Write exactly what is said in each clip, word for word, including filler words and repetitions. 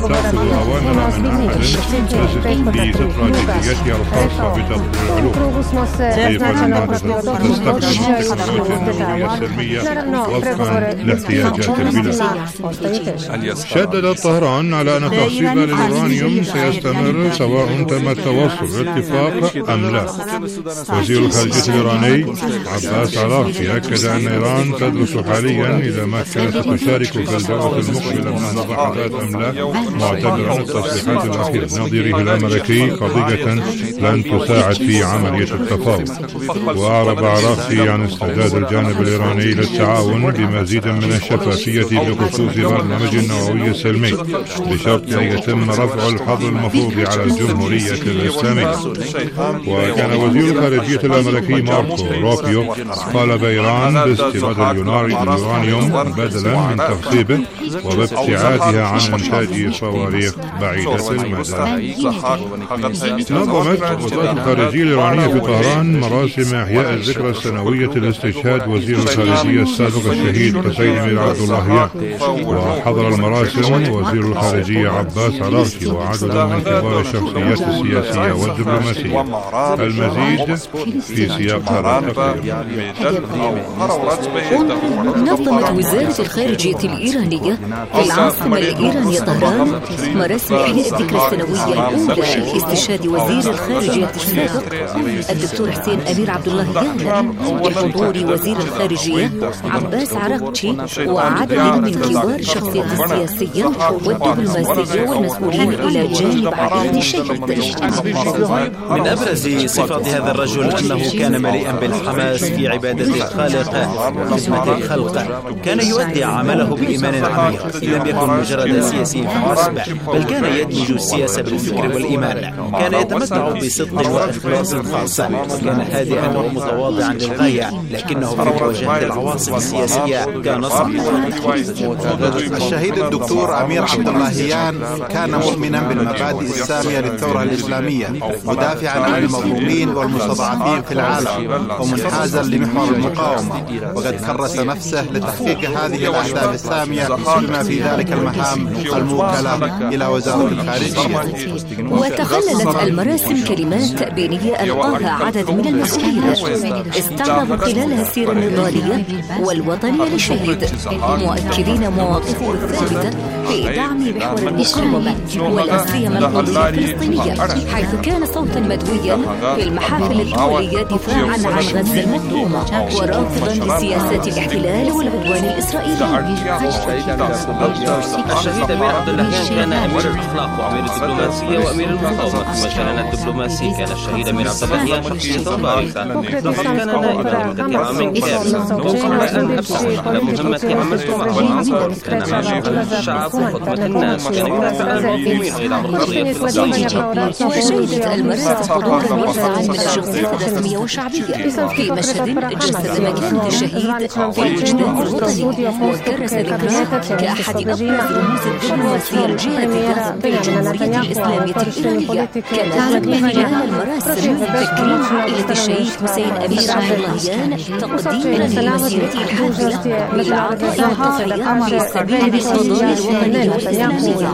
تأخذ أوامر من عمل تثبت باستراتيجيتها الخاصة بتطوير العلوم. أيضا تستخدم التكنولوجيا النووية السلمية وفقا لاحتياجات البلاد. شددت طهران على أن تخصيب اليورانيوم سيستمر سواء تم التوصل لاتفاق أم لا. وزير الخارجية الإيراني عباس عراقچي أكد أن إيران تدرس حاليا إذا ما كانت ستشارك في الدورة المقبلة من المباحثات أم لا، معتبرا التصريحات الأخيرة نظيره الأمريكي قضية لن تساعد في عملية التفاوض. وأعرب عراقچي عن استعداد الجانب الإيراني للتعاون بمزيد من الشفافية بخصوص برنامج النووي السلمي بشرط أن يتم رفع الحظر المفروض على الجمهورية الإسلامية. وكان وزير الخارجية الأمريكي ماركو روبيو قال بإيران باستيراد اليورانيوم بدلا من تخصيبه وبابتعادها عن إنتاج صواريخ بعيدة المدى. نظمت وزارة الخارجية الإيرانية في طهران مراسم إحياء الذكرى السنوية لاستشهاد وزير الخارجية السابق الشهيد حسين أمير عبد اللهيان. وحضر المراسم وزير الخارجية عباس عراقچي وعدد من كبار الشخصيات السياسية والدبلوماسية. المزيد في سياق هذا التقرير. نظمت وزارة الخارجية الإيرانية في العاصمة الإيرانية طهران مراسم إحياء الذكرى السنوية الأولى لاستشهاد وزير الخارجية السابق الدكتور حسين أمير عبد اللهيان بحضور وزير الخارجية عباس عراقچي وعدد من كبار الشخصيات السياسية والدبلوماسية والمسؤولين إلى جانب عائلة الشهيد. من أبرز صفات هذا الرجل أنه كان مليئا بالحماس في عبادة الخالق وخدمة الخلق. كان يؤدي عمله بإيمان عميق، لم يكن مجرد سياسي فحسب، بل كان يدمج السياسة بالفكر والإيمان. كان يتمتع بصدق وإخلاص خاص، وكان هادئا ومتواضعا للغاية، لكنه في مواجهة العواصف السياسية كان صعبا. الشهيد الدكتور أمير عبد اللهيان كان مؤمنا بالمبادئ السامية للثورة الإسلامية، مدافعا عن المظلومين والمستضعفين في العالم، ومنحازا لمحور المقاومة، وقد كرس نفسه لتحقيق هذه الأهداف السامية بما في ذلك المهام الموكلة إلى وزارة الخارجية. وتخللت المراسم كلمات تأبينية ألقاها عدد من المسؤولين استعرضوا خلالها السيرة النضالية والوطنية للشهيد، مؤكدين مواقفه الثابتة في دعم محور المقاومة والأسرية القضية الفلسطينية، حيث كان صوتا مدويا في المحافل الدولية دفاعا عن غزة المظلومة ورافضا لسياسات الاحتلال والعدوان الإسرائيلي. الشهيد أمير عبد اللهيان كان أمير الأخلاق وأمير الدبلوماسية وأمير المقاومة. في مجالنا الدبلوماسي كان الشهيد أمير عبد اللهيان شخصية بارزة، لقد كان نائبا لمدة عام كامل. وقبل أن أبحث على مهمتي عملت معه العنصر، كان معشوقا للشعب وخدمة الناس، كان يدافع عن المظلومين ويدعم القضية الفلسطينية. وشهدت المراسم حضورا واسعا من الشخصيات الرسمية والشعبية في مشهد جسد مكانة الشهيد في الوجدان الوطني، وكرس ذكراه كأحد أبرز رموز الدبلوماسية الجهادية في الجمهورية الإسلامية الإيرانية. كما تم خلال المراسم تكريم عائلة الشهيد حسين أمير عبد اللهيان تقديما لمسيرته الحافلة بالعطاء والتضحية في سبيل القضايا الوطنية والإسلامية.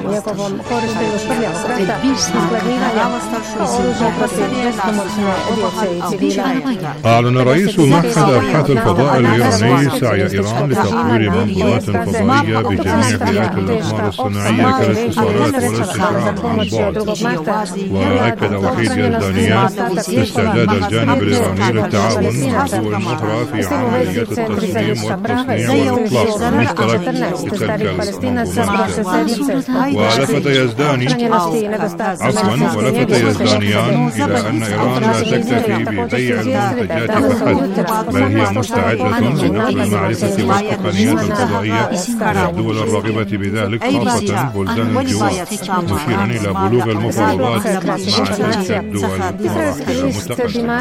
أعلن رئيس معهد أبحاث الفضاء الإيراني سعي إيران لتطوير منظومات فضائية بجميع فئات الأقمار الصناعية كالاتصالات والاستشعار عن بعد. وأكد وحيد يزدانيان استعداد الجانب الإيراني للتعاون مع دول أخرى في عمليات التصميم والتصنيع والإطلاق المشترك لتلك المنظومات. ولفت يزداني عفوا ولفت يزدانيان إلى أن إيران لا تكتفي ببيع المنتجات فحسب، بل هي مستعدة لنقل المعرفة والتقنيات الفضائية إلى الدول الراغبة بذلك، خاصة بلدان الجوار، مشيرا إلى بلوغ المفاوضات مع تلك الدول مراحل متقدمة.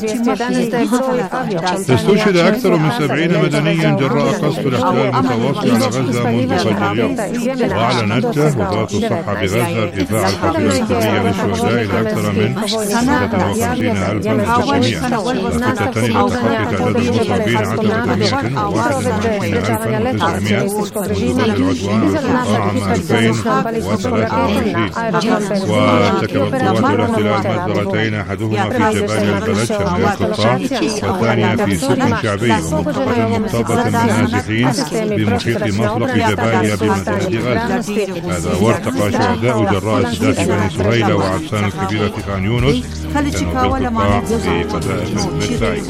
استشهد أكثر من سبعين مدنيا جراء قصف الاحتلال المتواصل على غزة منذ فجر اليوم. وأعلنت وزارة الصحة بغزة ارتفاع الحصيلة السنوية للشهداء إلى أكثر من ثلاثة وخمسين ألفا وتسعمائة، لافتة إلى تخطي تعداد المصابين عشرة مئة وواحد وعشرين ألفا وتسعمائة منذ بدء العدوان على القطاع عام ألفين وثلاثة وعشرين. وارتكبت قوات الاحتلال مجزرتين، أحدهما في جبال البلد شمال القطاع، والثانية في سوق شعبي ومنطقة مكتظة بالنازحين بمحيط مفرق جباليا بمدينة غزة. هذا وارتقى شهداء جراء استهداف بني سهيلة وعبسان الكبيرة في خان يونس كانوا بالقطاع بقذائف مدفعية.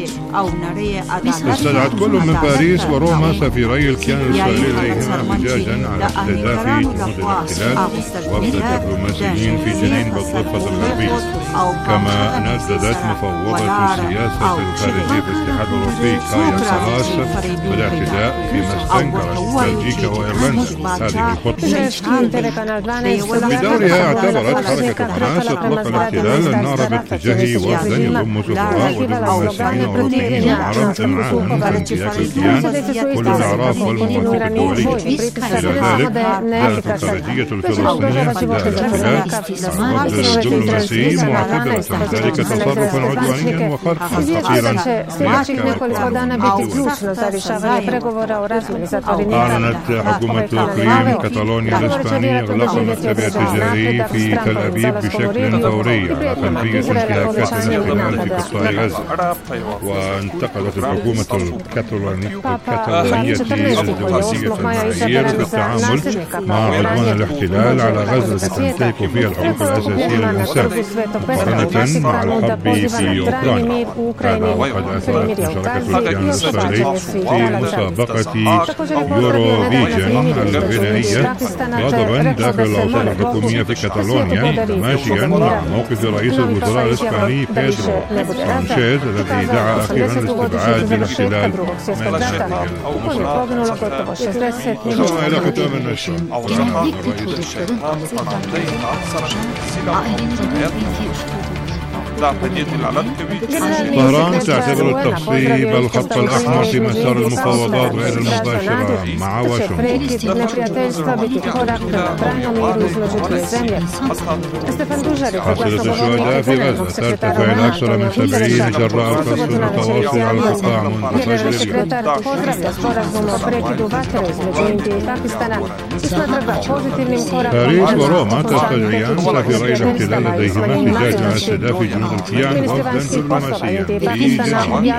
استدعت كل من باريس وروما سفيري الكيان الإسرائيلي إليهما احتجاجا على استهداف جنود الاحتلال وفد دبلوماسيين في جنين بالضفة الغربية. كما نددت مفوضة السياسة الخارجية في الاتحاد الأوروبي كايا كالاس بالاعتداء فيما استنكرت بلجيكا وإيرلندا هذه الخطوة. بدورها اعتبرت حركة حماس إطلاق الاحتلال النار باتجاه وفدا يضم سفراء ودبلوماسيين أوروبيين وعرب إمعانا في امتلاك الكيان كل الأعراف والمواثيق الدولية. إلى ذلك دارت الخارجية الفلسطينية احتجاج الاحتلال والرد الدبلوماسي معتبرة ذلك تصرفا عدوانيا وخرقا خطيرا. أعلنت حكومة إقليم كاتالونيا الإسبانية إغلاق المكتب التجاري في تل أبيب بشكل فوري على خلفية انتهاكات الاحتلال في قطاع غزة. وانتقدت الحكومة الكاتالونية الدولية المعايير بالتعامل مع عدوان الاحتلال على غزة تنتهك فيها الحقوق الأساسية للإنسان مقارنة مع الحرب في أوكرانيا. هذا وقد أثارت مشاركة الكيان الإسرائيلي في مسابقة يورو فيجن الغنائية غضبا داخل الأوساط الحكومية في كاتالونيا ماشيا مع موقف رئيس الوزراء الإسباني بيدرو سانشيز الذي دعا أخيرا لاستبعاد الاحتلال من هذه المسابقة. وصلنا إلى ختام النشر. طهران تعتبر التخصيب الخط الأحمر في مسار المفاوضات غير المباشرة مع واشنطن. حصيلة الشهداء في غزة ترتفع إلى أكثر من سبعين جراء القصف المتواصل على القطاع منذ فجر اليوم. باريس وروما تستدعيان سفيري الاحتلال لديهما احتجاج على استهداف جنود الكيان وفدا دبلوماسيا في جنين.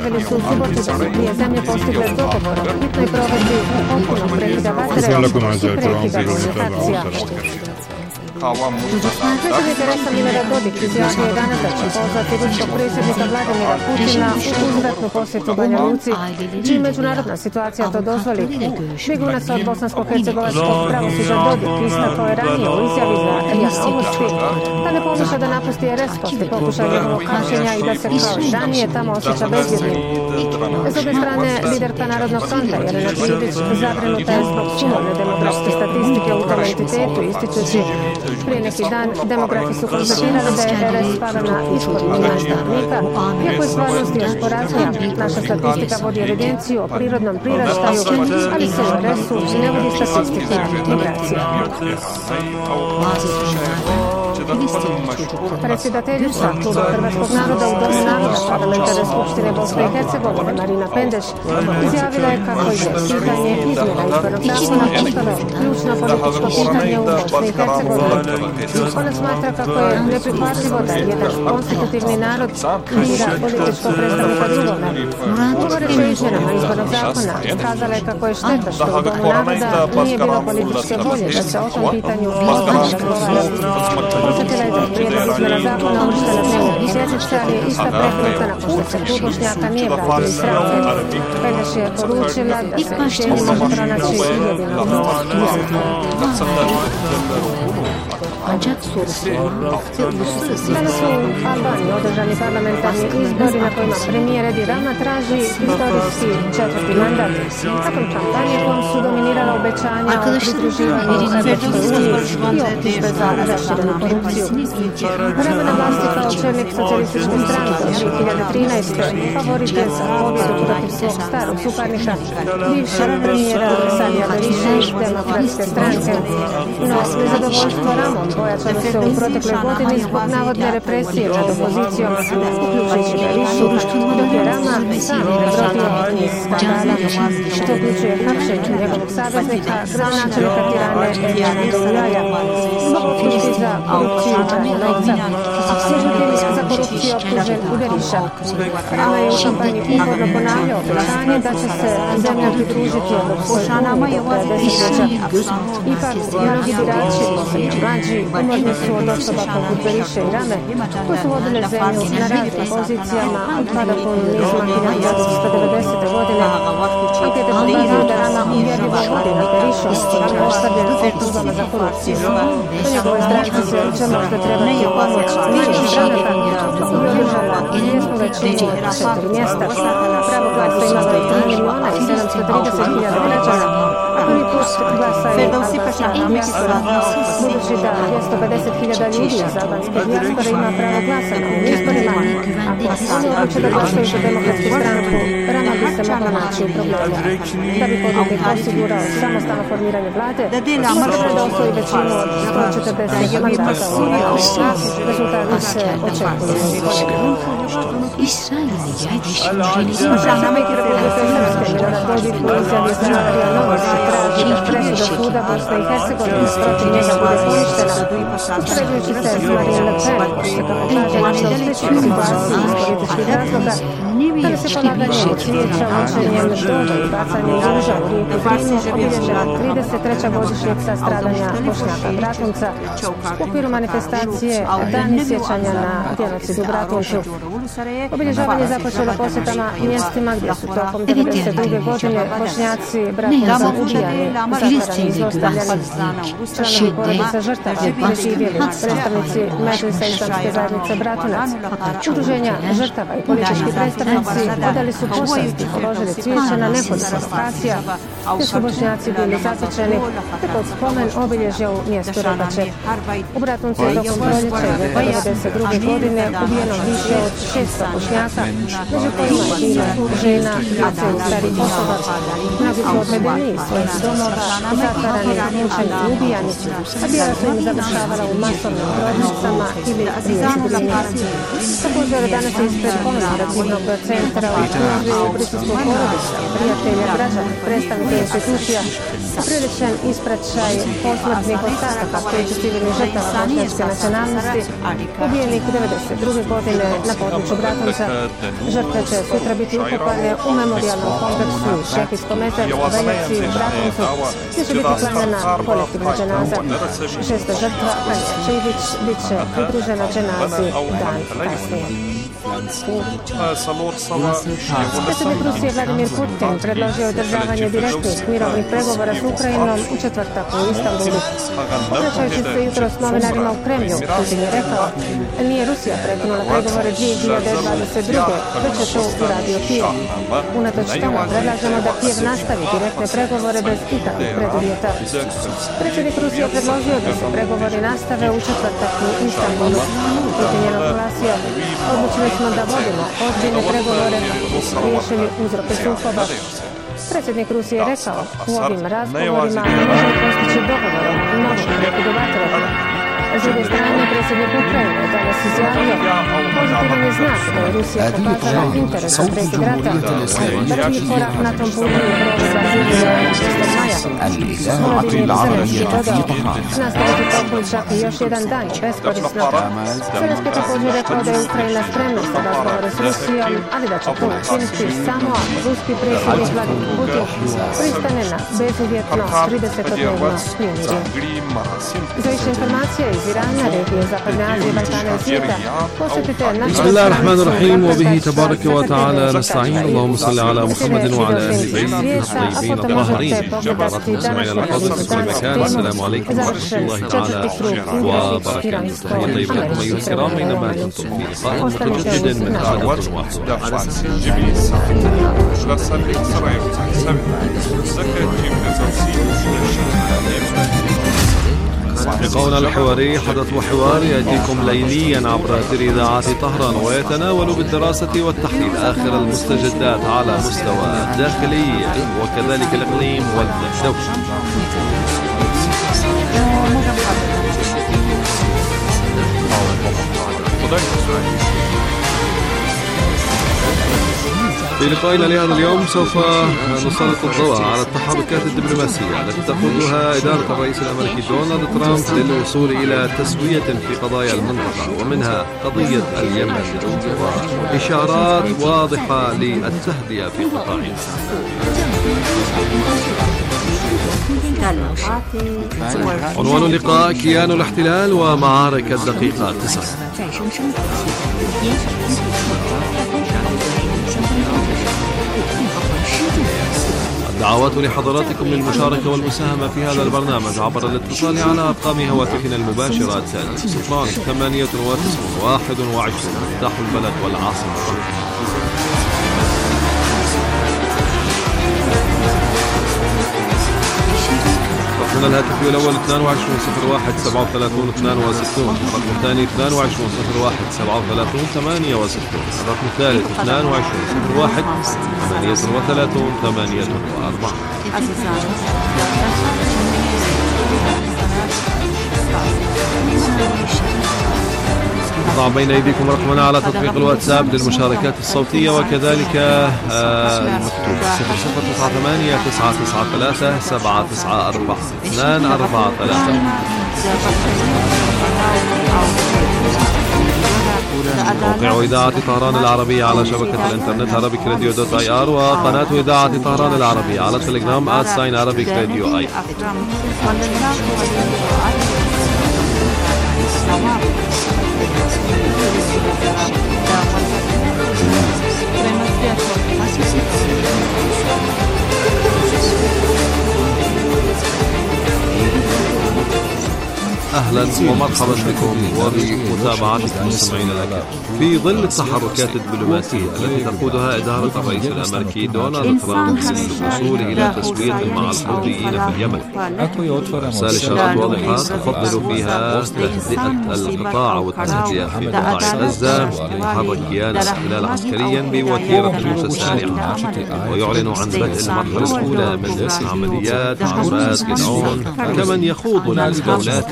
شكرا لكم أعزائي الكرام في المتابعة والسلام. Što se interesa Milorad Dodik izjavio je danas da će pozvati ruskog predsjednika Vladimira Putina u uzvratnu posjetu Banja Luci, čim međunarodna situacija to dozvoli. Bjegunac od bosansko-hercegovačkog pravosuđa Dodik istakao je ranije u izjavi za Ria Novosti da ne pomišlja da napusti R S poslije pokušaja njegovog hapšenja i da se kao i ranije tamo osjeća bezbjednim. S obje strane, liderka Narodnog fronta Jelena Živdić zabrinuta je zbog sumorne demografske statistike u tom entitetu, ističući prije neki dan demografi su konstatirali da je R S pala na ispod milijuna stanovnika, iako je stvarnost još poraznija. Naša statistika vodi evidenciju o prirodnom priraštaju, ali se u R S-u ne vodi statistika migracija. Predsjedateljica Kluba Hrvatskog naroda u Domu naroda Parlamentarne skupštine Bosne i Hercegovine Marina Pendeš izjavila je kako je pitanje izmjena izbornog zakona postalo ključno političko pitanje u Bosni i Hercegovini. Ona smatra kako je neprihvatljivo da jedan konstitutivni narod bira političkog predstavnika drugog naroda. Govoreći o izmjenama izbornog zakona, kazala je kako je šteta što u Domu naroda nije bilo političke volje da se o tom pitanju ozbiljno razgovara. Posjetila je da je prijedlog izmjena zakona uvršten na dnevnu sjednicu, ali je ista preporuka nakon što se klub Bošnjaka nije vratio iz stranke. Pendeš je poručila da se rješenje može pronaći jedino u Danas su u Albaniji održani parlamentarni izbori na kojima premijer Edi Rama traži historijski četvrti mandat. Nakon kampanje kojom su dominirala obećanja o pridruživanju Europskoj uniji i optužbe za raširenu korupciju. Rama na vlasti kao čelnik socijalističke stranke od dvije hiljade trinaeste. favorit je za pobjedu protiv svog starog suparnika, bivšeg premijera Sadija Beriša iz Demokratske stranke. No, nezadovoljstvo Ramom pojačali se u protekloj godini zbog navodne represije nad opozicijom, uključujući Berišu, dok je Rama sam prebrodio niz skandala, što uključuje hapšenje njegovog saveznika, gradonačelnika Tirane Elija Dovljaja, zbog optužbi za korupciju i pranje novca. Službenik za korupciju optužen u Beriša. Rama je u kampanji uporno ponavljao obećanje da će se zemlja pridružiti Evropskoj uniji do kraja desetljeća. Ipak, mnogi birači, posebno mlađi, umorni su od osoba poput Beriše i Rame, koji su vodile zemlju na raznim pozicijama od pada komunizma hiljadu devetsto devedesete. godine. Ankete pokazuju da Rama uvjerljivo vodi nad Berišom, Rama je ostavljen optužbama za korupciju. Do njegove stranke se će možda trebati pomoć nižih stranaka, kako bi održala mjesnu većinu na četiri mjesta. Pravo glasa imalo je tri miliona i sedamsto trideset hiljada građana, a prvi put glasaju albanska dijaspora. Budući da dvjesto pedeset hiljada ljudi iz albanske dijaspore ima pravo glasa na ovim izborima, ako oni odluče da glasaju za demokratsku stranku, Rama bi se mogla naći u problemu. Da bi pobjednik osigurao samostalno formiranje vlade, potrebno je da osvoji većinu od sto četrdeset mandata u Vladi. Rezultati se očekuju. Predstavnik Republike Srpske Milorad Dodik u izjavi za Rija Novosti traži da presuda suda Bosne i Hercegovine protiv njega bude poništena, uspoređujući se s Marine Le Pen, koji se, kako kaže, našla u sličnoj situaciji iz političkih razloga, kada se polaganje cvijeća učenjem doda i bacanje ruža u rijeku Drinu obilježila trideset treća godišnjica stradanja Bošnjaka Bratunca u okviru manifestacije Dani sjećanja na genocid u Bratuncu. Obilježavanje započelo posjetama mjestima gdje su tokom devedeset druge. godine Bošnjaci Bratunca ubijani, zatvarani i zlostavljani. Članovi porodica žrtava preživjeli, predstavnici Medžlisa islamske zajednice Bratunac, udruženja žrtava i politički predstavnici odali su počast i položili cvijeća na nekoliko lokacija gdje su Bošnjaci bili zatočeni, te pod spomen obilježja u mjestu Rebače. U Bratuncu je tokom proljeća devedeset druge. godine ubijeno više od šesto Bošnjaka, među kojima je bilo žena, djece i starih osoba. Mnogi su odvedeni iz svojih domova, zatvarani, mučeni i ubijani, a djela su im završavala u masovnim grobnicama ili riješbrini. Također danas je ispred komemorativnog centra u Knjaži briselskog porodica, prijatelja, građana, predstavnika institucija, priličan ispraćaj posmrtnih ostataka pet civilnih žrtava bošnjačke nacionalnosti ubijenih devedeset druge. godine na području Bratunca. Žrtve će sutra biti ukopane u memorijalnom kompleksu i šehijskom mezeru u Veljaci u Bratuncu, gdje će biti klanjana kolektivna dženaza. Šesta žrtva, Anja Čivić, bit će pridružena dženazi dan kasnije. Predsjednik Rusije Vladimir Putin predložio održavanje direktnih mirovnih pregovora s Ukrajinom u četvrtak u Istanbulu. Obraćajući se jutros novinarima u Kremlju, Putin je rekao: nije Rusija prekinula pregovore dvije hiljade dvadeset druge. već je to uradio Kijev. Unatoč tome predlažemo da Kijev nastavi direktne pregovore bez ikakvih preduvjeta. Predsjednik Rusije predložio da se pregovori nastave u četvrtak u Istanbulu. Putin je naglasio: odlučili smo da vodimo ozbiljne pregovore kako bismo riješili uzroke sukoba. Predsjednik Rusije je rekao: u ovim razgovorima možemo postići dogovorom novog prekidovatora. S druge strane, predsjednik Ukrajine je danas izjavio: pozitivan je znak da je Rusija pokazala interes za prekid rata, a prvi korak na tom putu je provedba civilnog šestog maja. Vladimir Zelenski dodao: nastaviti pokušak i još jedan dan je beskorisno. Zelenski je također rekao da je Ukrajina spremna za razgovore s Rusijom, ali da će to učiniti samo ako ruski predsjednik Vladimir Putin pristane na bezuvjetno tridesetodnevno primirje. Za više informacije iz Irana, regije Zapadne Azije, Balkana i svijeta, posjetite naše بسم الله الرحمن الرحيم وبه تبارك وتعالى نستعين اللهم صل على محمد وعلى اهل بيته الطيبين الطاهرين. حضرات المستمعين الافاضل في كل مكان، السلام عليكم ورحمه الله تعالى وبركاته. تحيه طيبه لكم ايها الكرام اينما كنتم في لقاء متجدد من عدد لقاؤنا الحواري حدث وحوار يأتيكم ليليا عبر أثير إذاعة طهران، ويتناول بالدراسة والتحليل آخر المستجدات على مستوى الداخلي وكذلك الإقليم والدولة. في لقائنا لهذا اليوم سوف نسلط الضوء على التحركات الدبلوماسية التي تقودها إدارة الرئيس الأمريكي دونالد ترامب للوصول إلى تسوية في قضايا المنطقة، ومنها قضية اليمن وإشارات واضحة للتهدئة في قطاع غزة. عنوان اللقاء: كيان الاحتلال ومعارك الدقيقة التسعة. الدعوات لحضراتكم للمشاركة والمساهمة في هذا البرنامج عبر الاتصال على أرقام هواتفنا المباشرة التالية: صفر ثمانية وتسعين واحد وعشرين مفتاح البلد والعاصمة. رقمنا الهاتفي الأول اثنان وعشرين صفر واحد سبعة وثلاثين اثنان وستين، الرقم الثاني اثنان وعشرين صفر واحد سبعة وثلاثين ثمانية وستين، الرقم الثالث اثنان وعشرين صفر واحد ثمانية وثلاثين ثمانية وأربعين. نضع بين أيديكم رقمنا على تطبيق الواتساب للمشاركات الصوتية وكذلك المكتوبة: صفر صفر تسعة ثمانية تسعة تسعة ثلاثة سبعة تسعة أربعة اثنان أربعة ثلاثة. موقع إذاعة طهران العربية على شبكة الإنترنت Arabic Radio دوت آي آر، وقناة إذاعة طهران العربية على التليجرام آت ساين Arabic Radio آي آر. أهلا ومرحبا بكم وبمتابعتكم مستمعينا الأكرام. في ظل التحركات الدبلوماسية التي تقودها إدارة الرئيس الأمريكي دونالد ترامب للوصول إلى تسوية مع الحوثيين في اليمن، إرسال إشارات واضحة تفضل فيها تهدئة القطاع والتهدئة في قطاع غزة، يتحرك كيان الاحتلال عسكريا بوتيرة متسارعة ويعلن عن بدء المرحلة الأولى من عمليات عباس جدعون كمن يخوض الجولات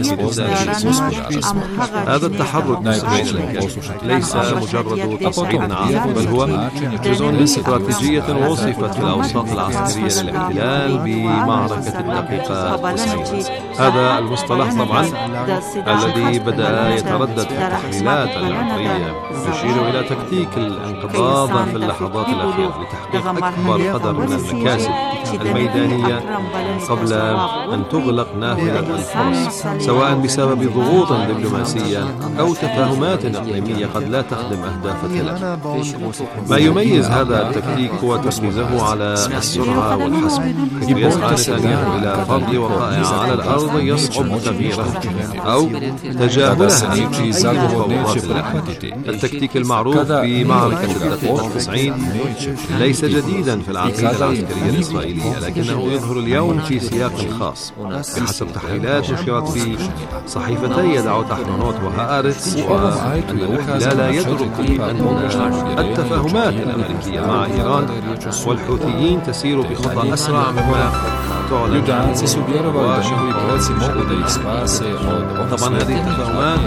هذا التحرك ليس مجرد تصعيد عام، بل هو جزء من استراتيجية وصفت في الأوساط العسكرية للاحتلال بمعركة الدقيقة تسعين. هذا المصطلح طبعا الذي بدأ يتردد في التحليلات العمرية يشير إلى تكتيك الانقضاض في اللحظات الأخيرة لتحقيق أكبر قدر من المكاسب الميدانية قبل أن تغلق نافذة الفرص، سواء بسبب ضغوط دبلوماسية أو تفاهمات إقليمية قد لا تخدم أهداف الخلاف. ما يميز هذا التكتيك هو تركيزه على السرعة والحسم، حيث يسعى نتنياهو إلى فرض وقائع على الأرض يصعب تغييرها أو تجاهلها في تفاوضات الأحد. التكتيك المعروف في معركة الدقيقة التسعين ليس جديدا في العقيدة العسكرية الإسرائيلية، لكنه يظهر اليوم في سياق خاص بحسب تحليلات نشرت في صحيفتي يدعوت أحرنوت وهآرتس، وأن الاحتلال يدرك أن التفاهمات الأمريكية مع إيران والحوثيين تسير بخطى أسرع مما تعلن. طبعا هذه التفاهمات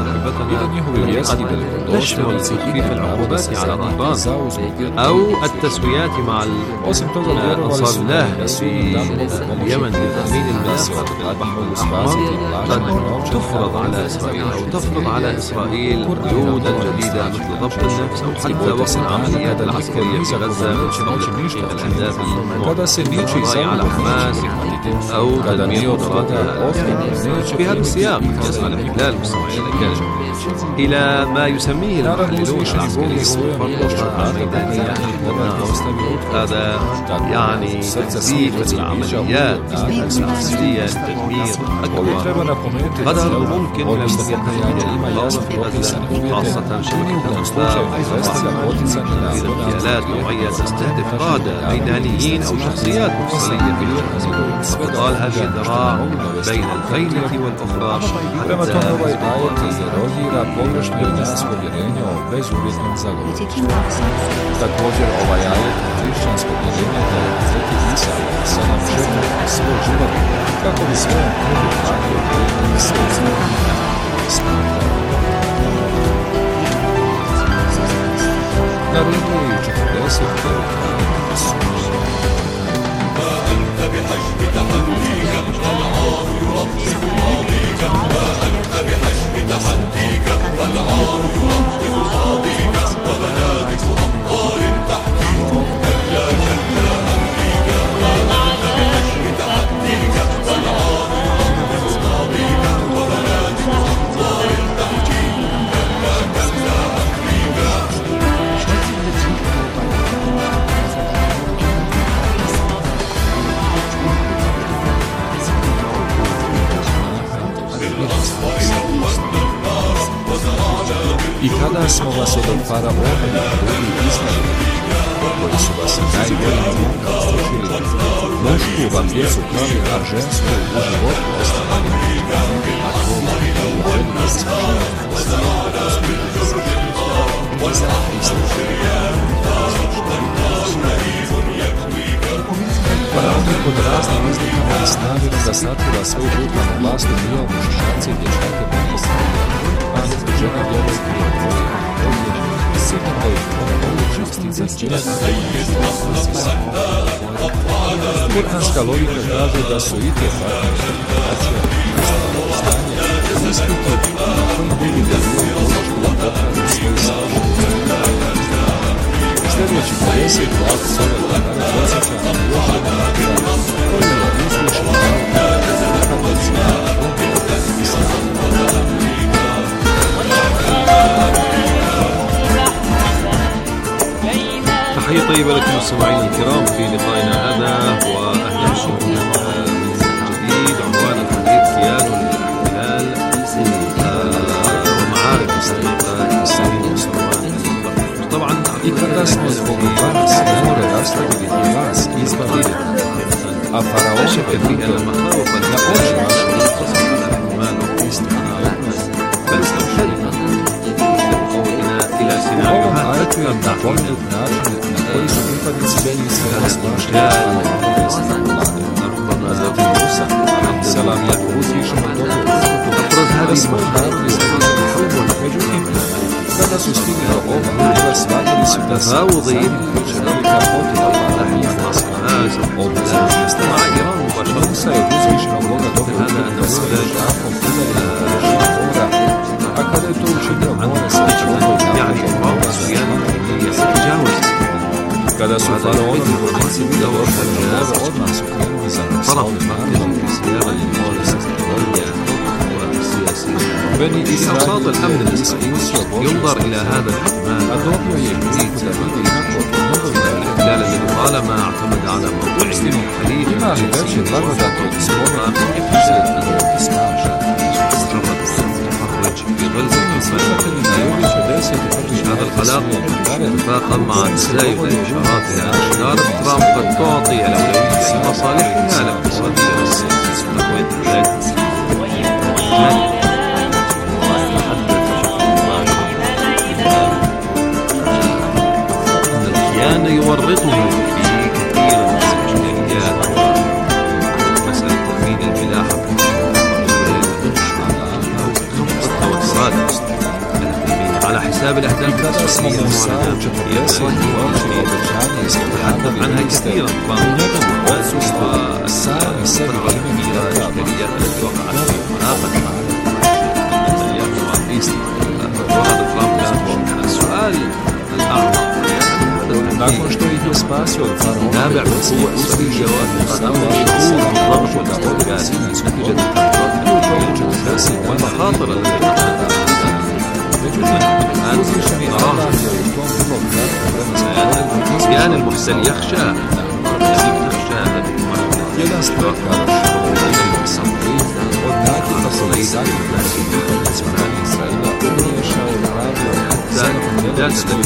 قد تشمل تخفيف العقوبات على طهران أو التسويات مع أنصار الله في اليمن لتأمين المنافذ في البحر الأحمر، قد تفرض على إسرائيل أو تفرض على إسرائيل قيودا جديدة مثل ضبط النفس أو حتى وقف العمليات العسكرية في غزة من تحقيق الأهداف المنصورة على حماس أو تدمير قدراتها. في هذا السياق يسعى الاحتلال مستمعين الكرام إلى ما يسميه المحللون العسكريون فرقة ميدانية. هذا يعني تكثيف العمليات العسكرية لتدمير أكبر قدر ممكن من المقاومة في غزة، خاصة شبكة الأنصار اغتيالات نوعية تستهدف قادة ميدانيين أو شخصيات مفصلية في الحرب، وطال هذه الذراع بين الفينة والأخرى Također ovaj ajet hrišćanskog vjerenja da je Sveti Isa sa nam žrtvom svoj život kako bi svojom krvlju platio grijeh svih smrti. Naredio je četrdeset I kada smo vas od faraona i ljudi izveli, koji su vas najboljim rukama stvořili, mušku vam djecu klali, a žensku u životu ostavili. A to vam je uvedno svađenje u svijetu gospodina za Hrista. Faraon je pod raznim izlikama i s namjerom da sačuva svoju brutalnu vlast ubijao muškarce i dječake ministra, a žena djevojke je bolje ovdje, sjetom da ih on poluči sticati Kur'anska logika kaže da su i te fakti, znači nastavno stanje, ispiti na kojim drugi da ljudi polučili da popravili svoju savršenu. Sljedeći pedeset glava s ove takave podsjeća na još jedna nagrada koja je uspješna nauka pripadnicima Bogova Islama. تحية طيبة لكم مستمعينا الكرام في لقائنا هذا وأهلا بكم من جديد. عنوان الحديث كيان الاحتلال ومعارك السرقة السنين والسنوات. طبعا I kada smo zbog danas more rastavili i vas izbavili, a faraonove bitove na oči vaše u ovom ajetu je napomenut način na koji su pripadnici Beni Israela smašali faraonove vlade. A zatim Musa, selam je uzvišeno dobro da svoj narod izgledali hrvom, međutim, kada su stigli do obavljena, shvatili su da se velika potreba njihova obvezna strana. Musa je od uzvišenog Boga dobio da sve šakom udari na površinu mora, a kada je to učinio, more se čovjek napravio mora su jednaki. Kada su faraonovi vojnici vidjeli otvoreno more, odmah su krenuli za svojim narodom i slijevali more sa zadovoljnje. بني إسرائيل ينظر إلى هذا الاحتمال الاحتلال الذي طالما اعتمد على موضوع الحليف هذا الخلاق اتفاقا مع تزايد الإشارات إلى أشجار ترامب قد تعطي الأولوية لمصالحها الاقتصادية والسياسية نحو انتهاء كان يورطه في كثير من الإشكاليات ومسألة تأمين الملاحة والصادق على حساب الأهداف الأساسية المعلنة يتحدث عنها كثيرا والساعة السابقة الإشكاليات التي وقعت في مناقشة وهذا ترامب له السؤال الأعمق. Nakon što ih je spasio od faraona, نابع بقوة أسرية وأنه الضغط والأفكار نتيجة التحديات والمخاطر التي كان المحسن يخشى يخشى هذه jedan strekar od nakih asolejza nacionalnih Israila umiješao je radio zajedno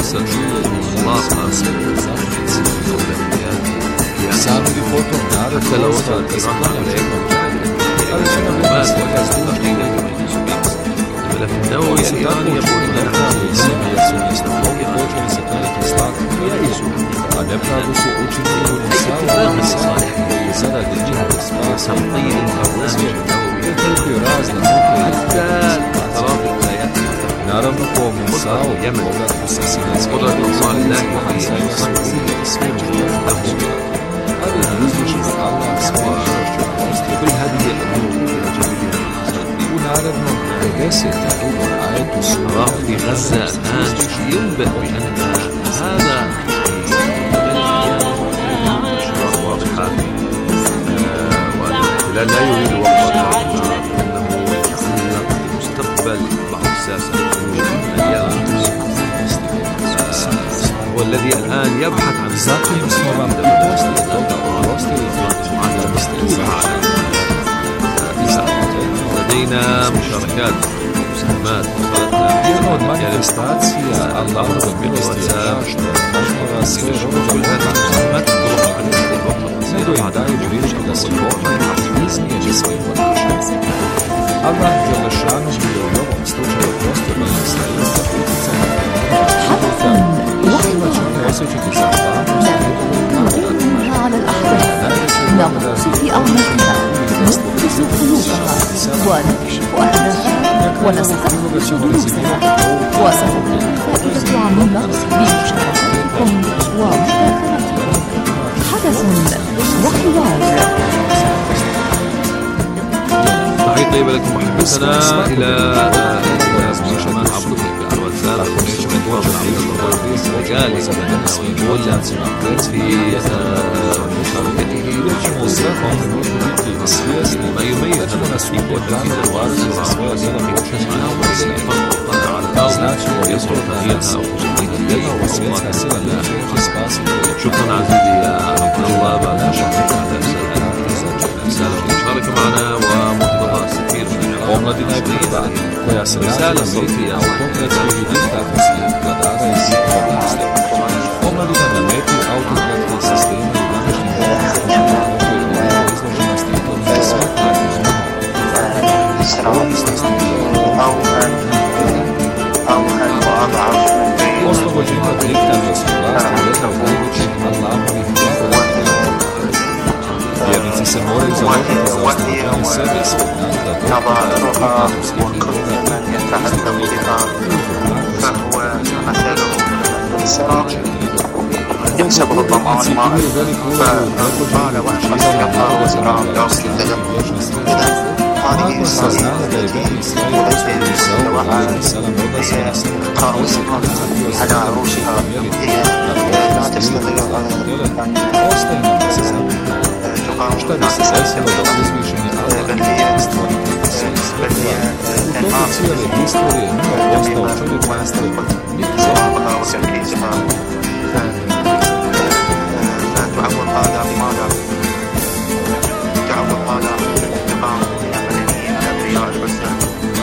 Sami potom narod postao isplanjen nekom džanjem, ali su nam nema svoga zdužnjega. Koji su tako učili nepravdu i sebi, jer su mjesto Boga počeli se klanjati slavu, a nepravdu su učinili ljudi Saul i Saul, koji je sada njihov spas, a uzvijen je trpio razne muke i naravno po Musa'u, povratku sa sinetskim Musa'ima i Sajima i svim životom, ali je uzvišen Allah svojom žršću prostio. U narednom pedeset drugom ajetu sura في غزة الآن ينبه بأن هذا واضحة وأن الاحتلال لا يريد وقف الحرب لأنه يتعلق بمستقبل بعض الساسة هو الذي الآن يبحث عن Zato smo vam i poslije toga oprostili od manja mjeseca. لدينا مشاركات مساهمات Jedna od manifestacija Allahovog milosti كل هذه المساهمات nego im daje priliku da se pokrenu i izmijenje svojim ponašanjem. Allah Đelešanu je u ovom slučaju postavio Israila za utjecaj na Israila će ne osjećati zahvalnost على الأحداث نغرس في أعماقها نقص قلوبها ونكشف أهلها ونستخدم دروسها وستكون فائدة عظيمة بمشاركتكم ومداخلتكم. حدث وحوار. تحية طيبة لكم محبتنا إلى شمال عبد على الواتساب رجال يقول في مشاركته ما يميز هذا التسويق والتنفيذ الوارد شكرا عزيزي يا عبد الله بعد رسالة المشاركة معنا ومقتضى السفير Omladina je pripada koja se رسالة صوتية autokratski diktatorski vladara i diktatorski. Omladina na meti autokratskih sistema i današnjih izloženosti i to je svaka oslobođenje od diktatorske vlasti jedna od najvećih Allahovih vjernici se moraju založiti za oslobođenje sebe i svog naroda ينسب الضمان ماء فقال واحمد الله وسلام إذا هذه السنة التي قائمة على عروشها هي لا تستطيع أن تقاوم الناس بل هي بل هي تنمار جميعا وصوابها وتركيزها تعوض هذا بماذا؟ تعوض هذا بالانتقام من المدنيين الأبرياء العزة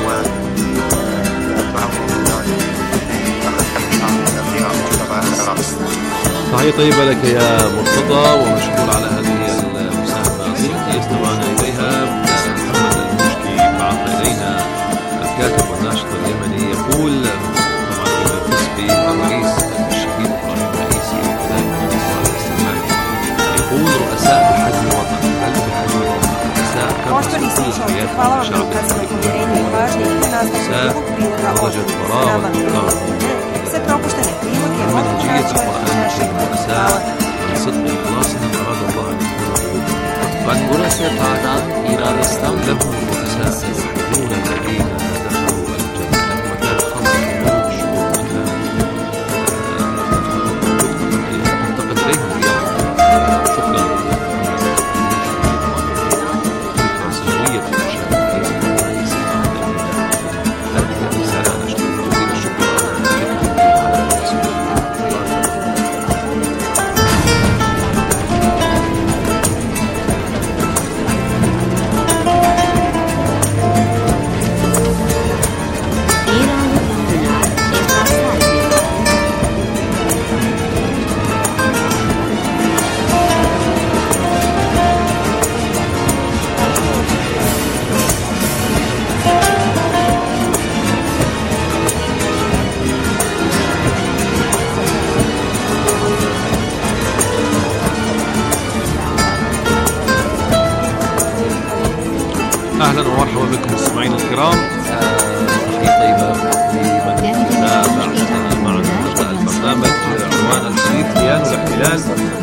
وتعوض ذلك أخذ حقها من الأبرياء والشباب العرب. تحية طيبة لك يا مرتضى ومشكور على هذه المساهمة الصوتية استمعنا إليها. محمد المشكي بعث إلينا الكاتب والناشط اليمني يقول طبعا فيما يخص بتوريث الشهيد إبراهيم الرئيسي وكذلك يقول رؤساء بحجم وطن هل بحجم وطن رؤساء كما تقول حياة الشعب رؤساء درجة فراغ من منهجية القرآن الكريم رؤساء من صدق إخلاصهم أراد الله أن يكونوا burası Bağdat, İranistan لهم رؤساء يحبون الذين دخلوا الجنة وكان خاصة الملوك شعوب منها تنتقل إليهم اليوم. شكرا سجلية المشاهدين هذه الرسالة نشكر جزيل الشكر على أهلا ومرحبا بكم مستمعينا الكرام. تحية طيبة لمن تابع معنا البرنامج عنوان الجديد كيان والاحتلال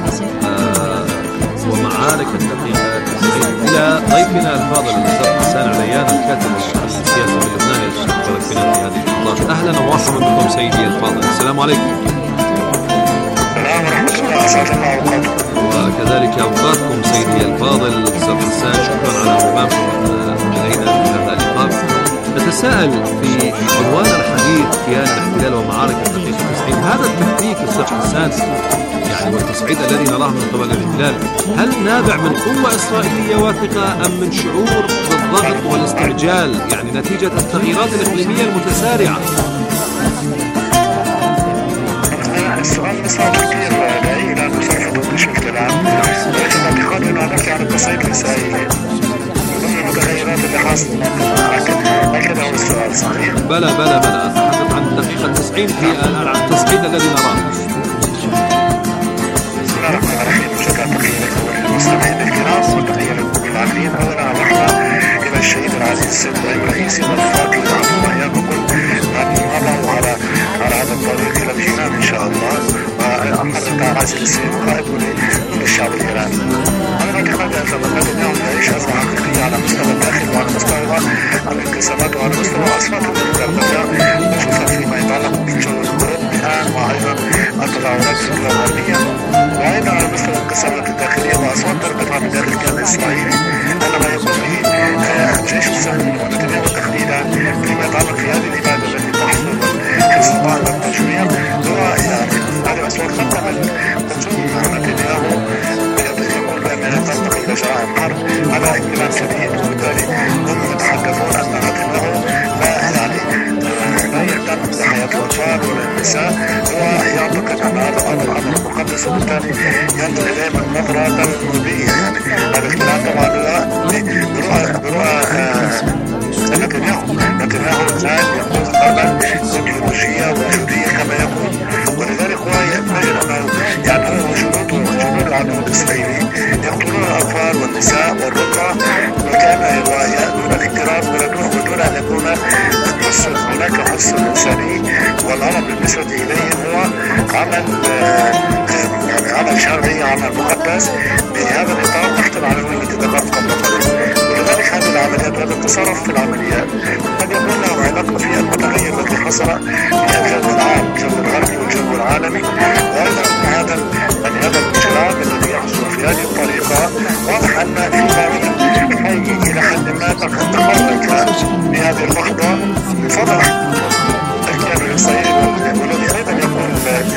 ومعارك الدقيقة إلى ضيفنا الفاضل الأستاذ حسان عليان الكاتب السياسي باللبناني المشترك بنا في هذه اللحظات. أهلا ومرحبا بكم سيدي الفاضل. السلام عليكم. وكذلك أوقاتكم سيدي الفاضل الأستاذ حسان. شكرا على انضمامكم إلينا في هذا اللقاء. نتساءل في عنوان الحديث كيان الاحتلال ومعارك الدقيقة تسعين، هذا التفكيك أستاذ حسان يعني والتصعيد الذي نراه من قبل الاحتلال، هل نابع من قوة إسرائيلية واثقة أم من شعور بالضغط والاستعجال يعني نتيجة التغييرات الإقليمية المتسارعة؟ السؤال صعب كثير بعيد عن مسافة بشكل عام، ولكن اعتقادي انه نحكي عن التصعيد الاسرائيلي ضمن المتغيرات اللي حاصله هكذا هو السؤال صحيح؟ بلى بلى بلى أتحدث عن الدقيقة تسعين في التصعيد الذي نراه. بسم الله الرحمن الرحيم. بشكل تقييم للمستمعين الكرام وتقييم للمؤمنين العاملين، اولا نحن الى الشهيد العزيز السيد ابراهيم الرئيسي والفاقد عنه واياكم ان نضعوا على على هذا الطريق الى الجنان ان شاء الله، وأمر تعالى السيد قائد للشعب الإيراني. أنا أعتقد أن نتنياهو يعيش أزمة حقيقية على مستوى الداخل وعلى مستوى الانقسامات وعلى مستوى أصوات الدولة، خصوصا فيما يتعلق بالجو الأوروبي الآن وأيضا التظاهرات في الدول الغربية، وأيضا على مستوى الانقسامات الداخلية وأصوات ترتفع من داخل الكيان الإسرائيلي. عندما يقوم به الجيش الصهيوني ونتنياهو تحديدا فيما يتعلق في هذه الإبادة التي تحصل كاستطاعة التشريع، هو يعني هذه الأصوات لم تعمل تنظيم نتنياهو يقول بأنها تنتقل إلى جرائم حرب على اهتمام شديد، وبالتالي هم يتحدثون أن نتنياهو لا يعني لا يهتم بحياة الأطفال ولا النساء، هو يعتقد أن هذا الأمر أمر مقدس، وبالتالي ينظر إليه من نظرة تنبوذية. يعني الاختلاف طبعا برؤى برؤى نتنياهو نتنياهو الآن يقود حربا ايديولوجية وجودية كما يقول، ولذلك هو يجد أنه يعني هو وجنوده وجنود العدو الإسرائيلي يقتلون الأطفال والنساء والرضع، وكان يأتون الاكتراث بدون أن يكون هناك حس إنساني، والأمر بالنسبة إليه هو عمل يعني عمل شرعي، عمل مقدس بهذا الإطار تحت العناوين التي ذكرت قبل قليل. ولذلك هذه العمليات وهذا التصرف في العمليات قد يكون له علاقة في المتغير الذي حصل في الجو العام، الجو الغربي والجو العالمي، وأيضا هذا يعني هذا الانقلاب الذي يحصل في هذه الطريقة. واضح أن الإيرانيين إلى حد ما تحرك بهذه اللحظة بفضل الكيان الإسرائيلي، والذي أيضا يقول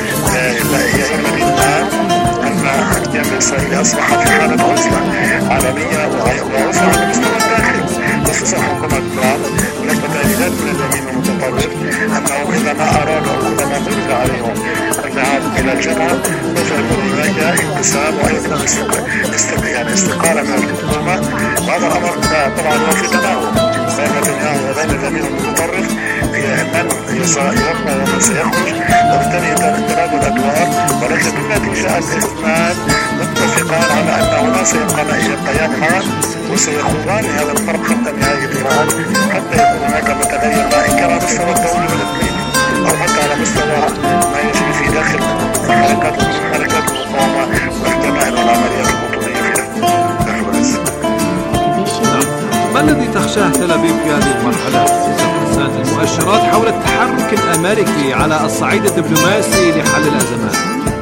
يا إيراني الآن أن الكيان الإسرائيلي أصبح في حالة عزلة عالمية وعزلة على مستوى الداخل، خصوصا حكومة ترامب. هناك تهديدات من اليمين المتطرف أنه إذا ما أرادوا أو إذا ما فرض عليهم الذهاب إلى الجبهة فسيكون هناك انقسام وأيضا يعني استقالة من الحكومة، وهذا الأمر طبعا هو في تناوب بين نتنياهو وبين اليمين المتطرف في من يبقى ومن سيخرج، وبالتالي تنادوا الأدوار، ولكن بالنتيجة الاثنان متفقان على أن هنا سيبقى يبقيان معا وسيخوضان هذا الفرق حتى نهاية إيران، حتى يكون هناك متغير ما إن كان على مستوى الدولي والإقليمي أو حتى على مستوى ما يجري في داخل حركات حركات المقاومة واحتمال العمليات الوطنية في داخل غزة. ما الذي تخشاه تل أبيب في هذه المرحلة أستاذ حسان؟ المؤشرات حول التحرك الأمريكي على الصعيد الدبلوماسي لحل الأزمات.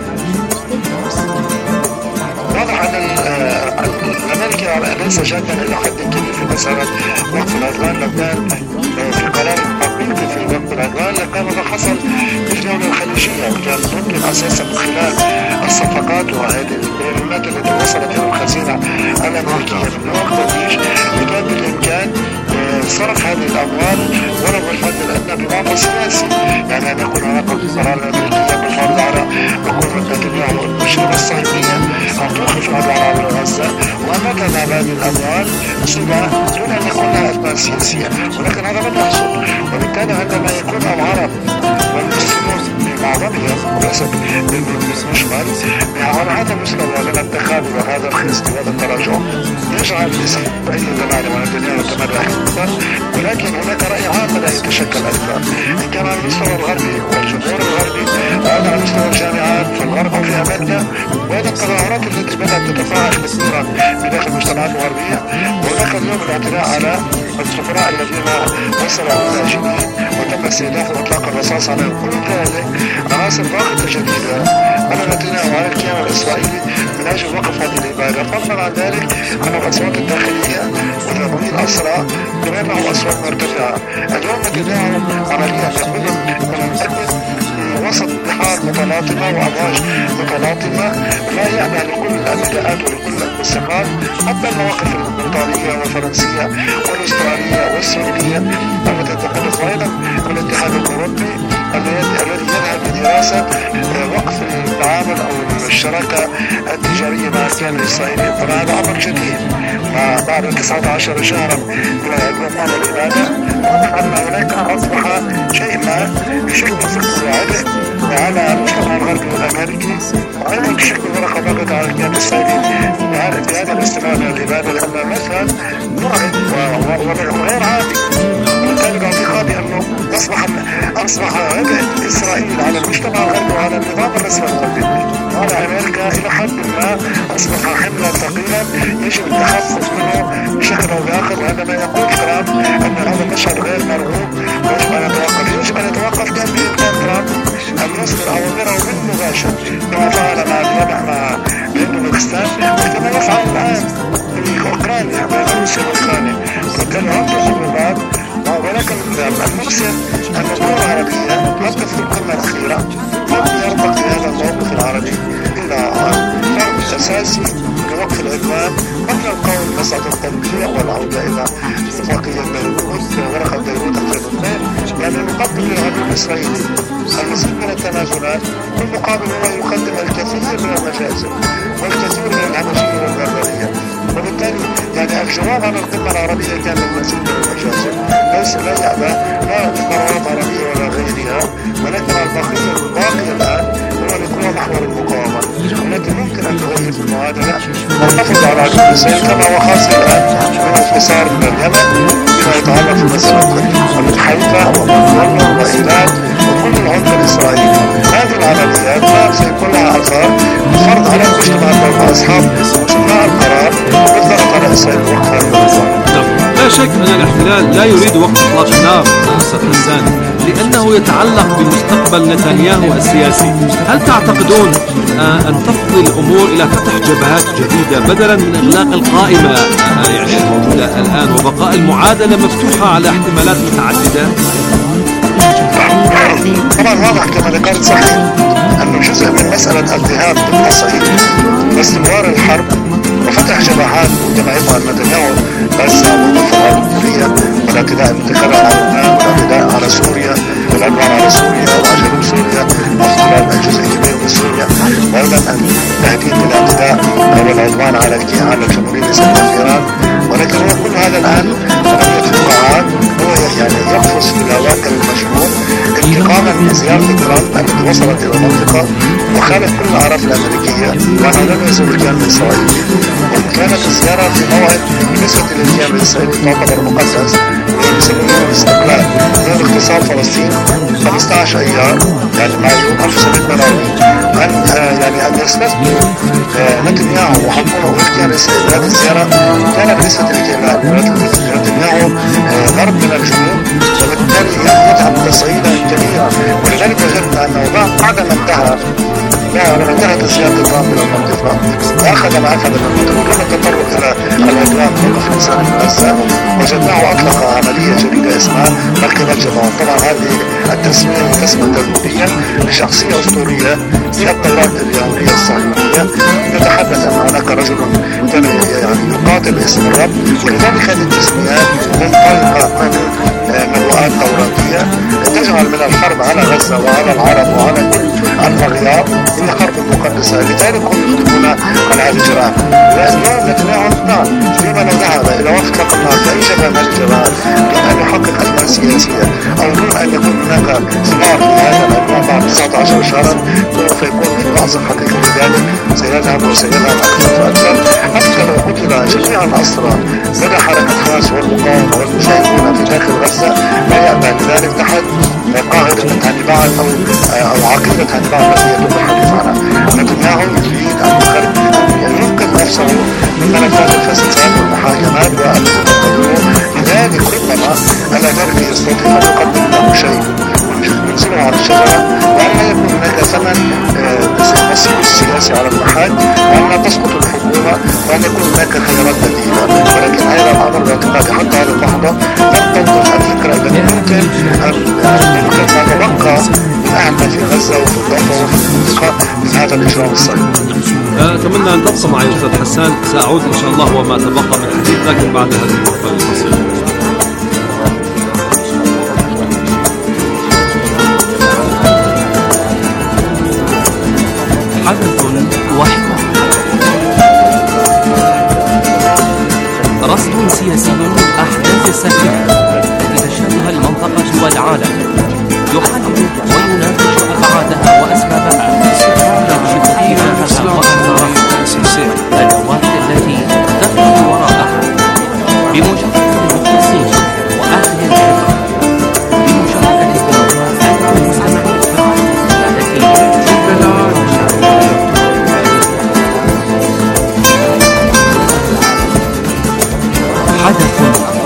واضح أن الأمريكي ليس جادا إلى حد كبير في مسألة وقف العدوان. لو كان في قرار حقيقي في وقف العدوان لكان ما حصل في الدولة الخليجية، وكان ممكن أساسا من خلال الصفقات وهذه البيانات التي وصلت إلى الخزينة الأمريكية من وقت الجيش كان بالإمكان صرف هذه الأموال ولو بالحد الأدنى بمعنى سياسي، يعني أن يكون هناك قرار أمريكي بالفرض على حكومة نتنياهو المشيرة الصهيونية أن توقف العدوان على غزة وأن تذهب هذه الأموال سبا دون أن يكون لها أسباب سياسية، ولكن هذا لم يحصل. وبالتالي عندما يكون العرب والمسلمون بمعظمهم وليس بالمشمل على هذا المستوى من التخاذل وهذا الخزي وهذا التراجع، يجعل أي زمان ونتنياهو يتمرد أكثر، ولكن هناك رأي عام لا يتشكل أكثر، إن كان على المستوى الغربي والجمهور الغربي وأيضا على مستوى الجامعات في الغرب وفي أمريكا، وأيضا التظاهرات التي بدأت تتفاعل كثيرا بداخل المجتمعات الغربية. وهناك اليوم الاعتداء على السفراء الذين وصلوا إلى جنين وتم استهداف وإطلاق الرصاص عليهم. كل ذلك عناصر ضاغطة جديدة على نتنياهو وعلى الكيان الإسرائيلي من أجل وقف هذه الإبادة، فضلا عن ذلك أن الأصوات الداخلية وتمويل الأسرى كمان له أصوات مرتفعة. اليوم نتنياهو عمليا يقول من في وسط بحار متلاطمة وأمواج متلاطمة لا يعنى لكل النداءات ولكل الاستقرار، حتى المواقف البريطانية والفرنسية والأسترالية والسعودية التي تتحدث أيضا والاتحاد الأوروبي الذي يذهب بدراسة وقف التعامل أو الشراكة التجارية مع الكيان الإسرائيلي. طبعا هذا أمر جديد بعد تسعة عشر شهرا من الإقامة والإبادة، أن هناك أصبح شيء ما يشكل فكرة عبء على المجتمع الغربي والأمريكي، وأيضا يشكل ورقة ضغط على الكيان الإسرائيلي بهذا الاستماع للإبادة، لأن مثلا مرعب وغير عادي. وبالتالي باعتقادي أنه أصبح أصبح عبء إسرائيل على المجتمع الغربي وعلى النظام الرسمي الغربي وعلى أمريكا إلى حد ما أصبح حملا ثقيلا يجب التخفف منه بشكل أو بآخر. وهذا ما يقول ترامب أن هذا المشهد غير مرغوب ويجب أن يتوقف. يجب أن يتوقف كان بإمكان ترامب أن يصدر أوامره بالمباشر كما فعل مع الوضع مع باكستان وكما يفعل الآن في أوكرانيا بين روسيا وأوكرانيا. وبالتالي عنده خبرات، ولكن المؤسف أن الدول العربية حتى في القمة الأخيرة لم يرتقي هذا الموقف العربي إلى فرض أساسي لوقف العدوان قبل القول مسألة التنبيه والعودة إلى اتفاقية بيروت ورقة بيروت ألفين واثنين، يعني نقدم للعدو الإسرائيلي المزيد من التنازلات بالمقابل هو يقدم الكثير من المجازر والكثير من الهمجية والبربرية. وبالتالي يعني الجواب عن القمة العربية كان المزيد من المجازر، ليس لا يأبى لا قرارات عربية ولا غيرها، ولكن البقية الباقي الآن هو لكل محور المقاومة التي ممكن أن تغير المعادلة والحفظ على العدو الإسرائيلي كما هو خاص الآن من انتصار من اليمن بما يتعلق في مسألة من حيفا ومن وإيلات وكل العنف الإسرائيلي. هذه العمليات لا سيكون لها أثار فرض على المجتمع الدولي وأصحاب صناع القرار بالضغط على إسرائيل وقف هذا النظام. لا شك أن الاحتلال لا يريد وقف إطلاق النار أستاذ حسان لأنه يتعلق بمستقبل نتنياهو السياسي. هل تعتقدون أن تفضي الأمور إلى فتح جبهات جديدة بدلا من إغلاق القائمة يعني الموجودة الآن وبقاء المعادلة مفتوحة على احتمالات متعددة؟ طبعا واضح كما ذكرت صحيح أنه جزء من مسألة الذهاب بالتصعيد واستمرار الحرب وفتح جبهات كما يفعل نتنياهو غزة والضفة الغربية والاعتداء المتكرر على لبنان والاعتداء على سوريا والعدوان على سوريا وجنوب سوريا واحتلال الجزء الكبير من سوريا، وأيضا التهديد بالاعتداء والعدوان على على الجمهورية الإسلامية في إيران. ولكن هو كل هذا الآن قضية فقاعات هو يعني يقفز في الأواكر المشروع انتقاما من زيارة ترامب التي وصلت إلى المنطقة وخالف كل الأعراف الأمريكية وأنه لم يزور الكيان الإسرائيلي، وكانت الزيارة في موعد بالنسبة للكيان الإسرائيلي تعتبر مقدس ويسمونه الاستقلال من اغتصاب فلسطين خمسة عشر أيار يعني مايو ألف وتسعمائة وثمانية وثمانين أن يعني أن يستثمر نتنياهو وحكومة والكيان الإسرائيلي هذه الزيارة كان بالنسبة لنتنياهو غرب من الجنوب، وبالتالي يذهب تصعيدا كبيرا. ولذلك وجدنا أنه بعدما انتهى لما انتهت زيارة ترامب إلى المنطقة وأخذ ما أخذ من المنطقة كما التطرق إلى العدوان وقف الإنسان في غزة، وجدناه أطلق عملية جديدة اسمها مركب الجبهات. طبعا هذه التسمية تسمى تربويا لشخصية أسطورية في التوراة اليهودية الصهيونية يتحدث أن هناك رجل كان يعني يقاتل باسم الرب، ولذلك هذه التسميات منطلقة من نبوءات توراتية تجعل من الحرب على غزة وعلى العرب وعلى كل الأغيار هي حرب مقدسة. لذلك هم يطلقون على هذه الجرائم. اليوم نتنياهو نعم لما لو ذهب إلى وقت النار في أي جبهة من الجبهات دون أن يحقق أزمة سياسية أو دون أن يكون هناك صراع في هذا الأمر بعد تسعة عشر شهرا سوف يكون في لحظة حقيقة لذلك سيذهب وسيذهب أكثر فأكثر. حتى لو قتل جميع الأسرى لدى حركة حماس والمقاومة والمجاهدين في داخل غزة لا يأبى لذلك تحت قاعدة هانيبال أو أو عقيدة هانيبال التي يتم الحديث عنها. نتنياهو يريد أن ينقذ نفسه من ملفات الفساد والمحاكمات وأن يقدمه. لذلك ربما الأمريكي يستطيع أن يقدم له شيء ينزلوا على الشجرة، وأن لا يكون هناك زمن للمسير السياسي على المحك، وأن لا تسقط الحكومة، وأن يكون هناك خيارات بديلة. ولكن هذا الأمر باعتقادي حتى هذه اللحظة لم توضح الفكرة التي ممكن أن يمكن أن تبقى أهمل في غزة وفي الضفة وفي المنطقة من هذا الإجرام الصهيوني. أتمنى أن تبقى معي أستاذ حسان، سأعود إن شاء الله وما تبقى من الحديث، لكن بعد هذه الوقفة القصيرة. حدث وحوار، رصد سياسي أحداث الساخنة التي تشهدها المنطقة والعالم، يحلل ويناقش أبعادها وأسبابها، يكشف اتجاهها وأثارها، الأدوات التي تخفي وراءها، بمشاركة المختصين وأهل الخبرة، بمشاركتكم أنتم المستمعون التي حدث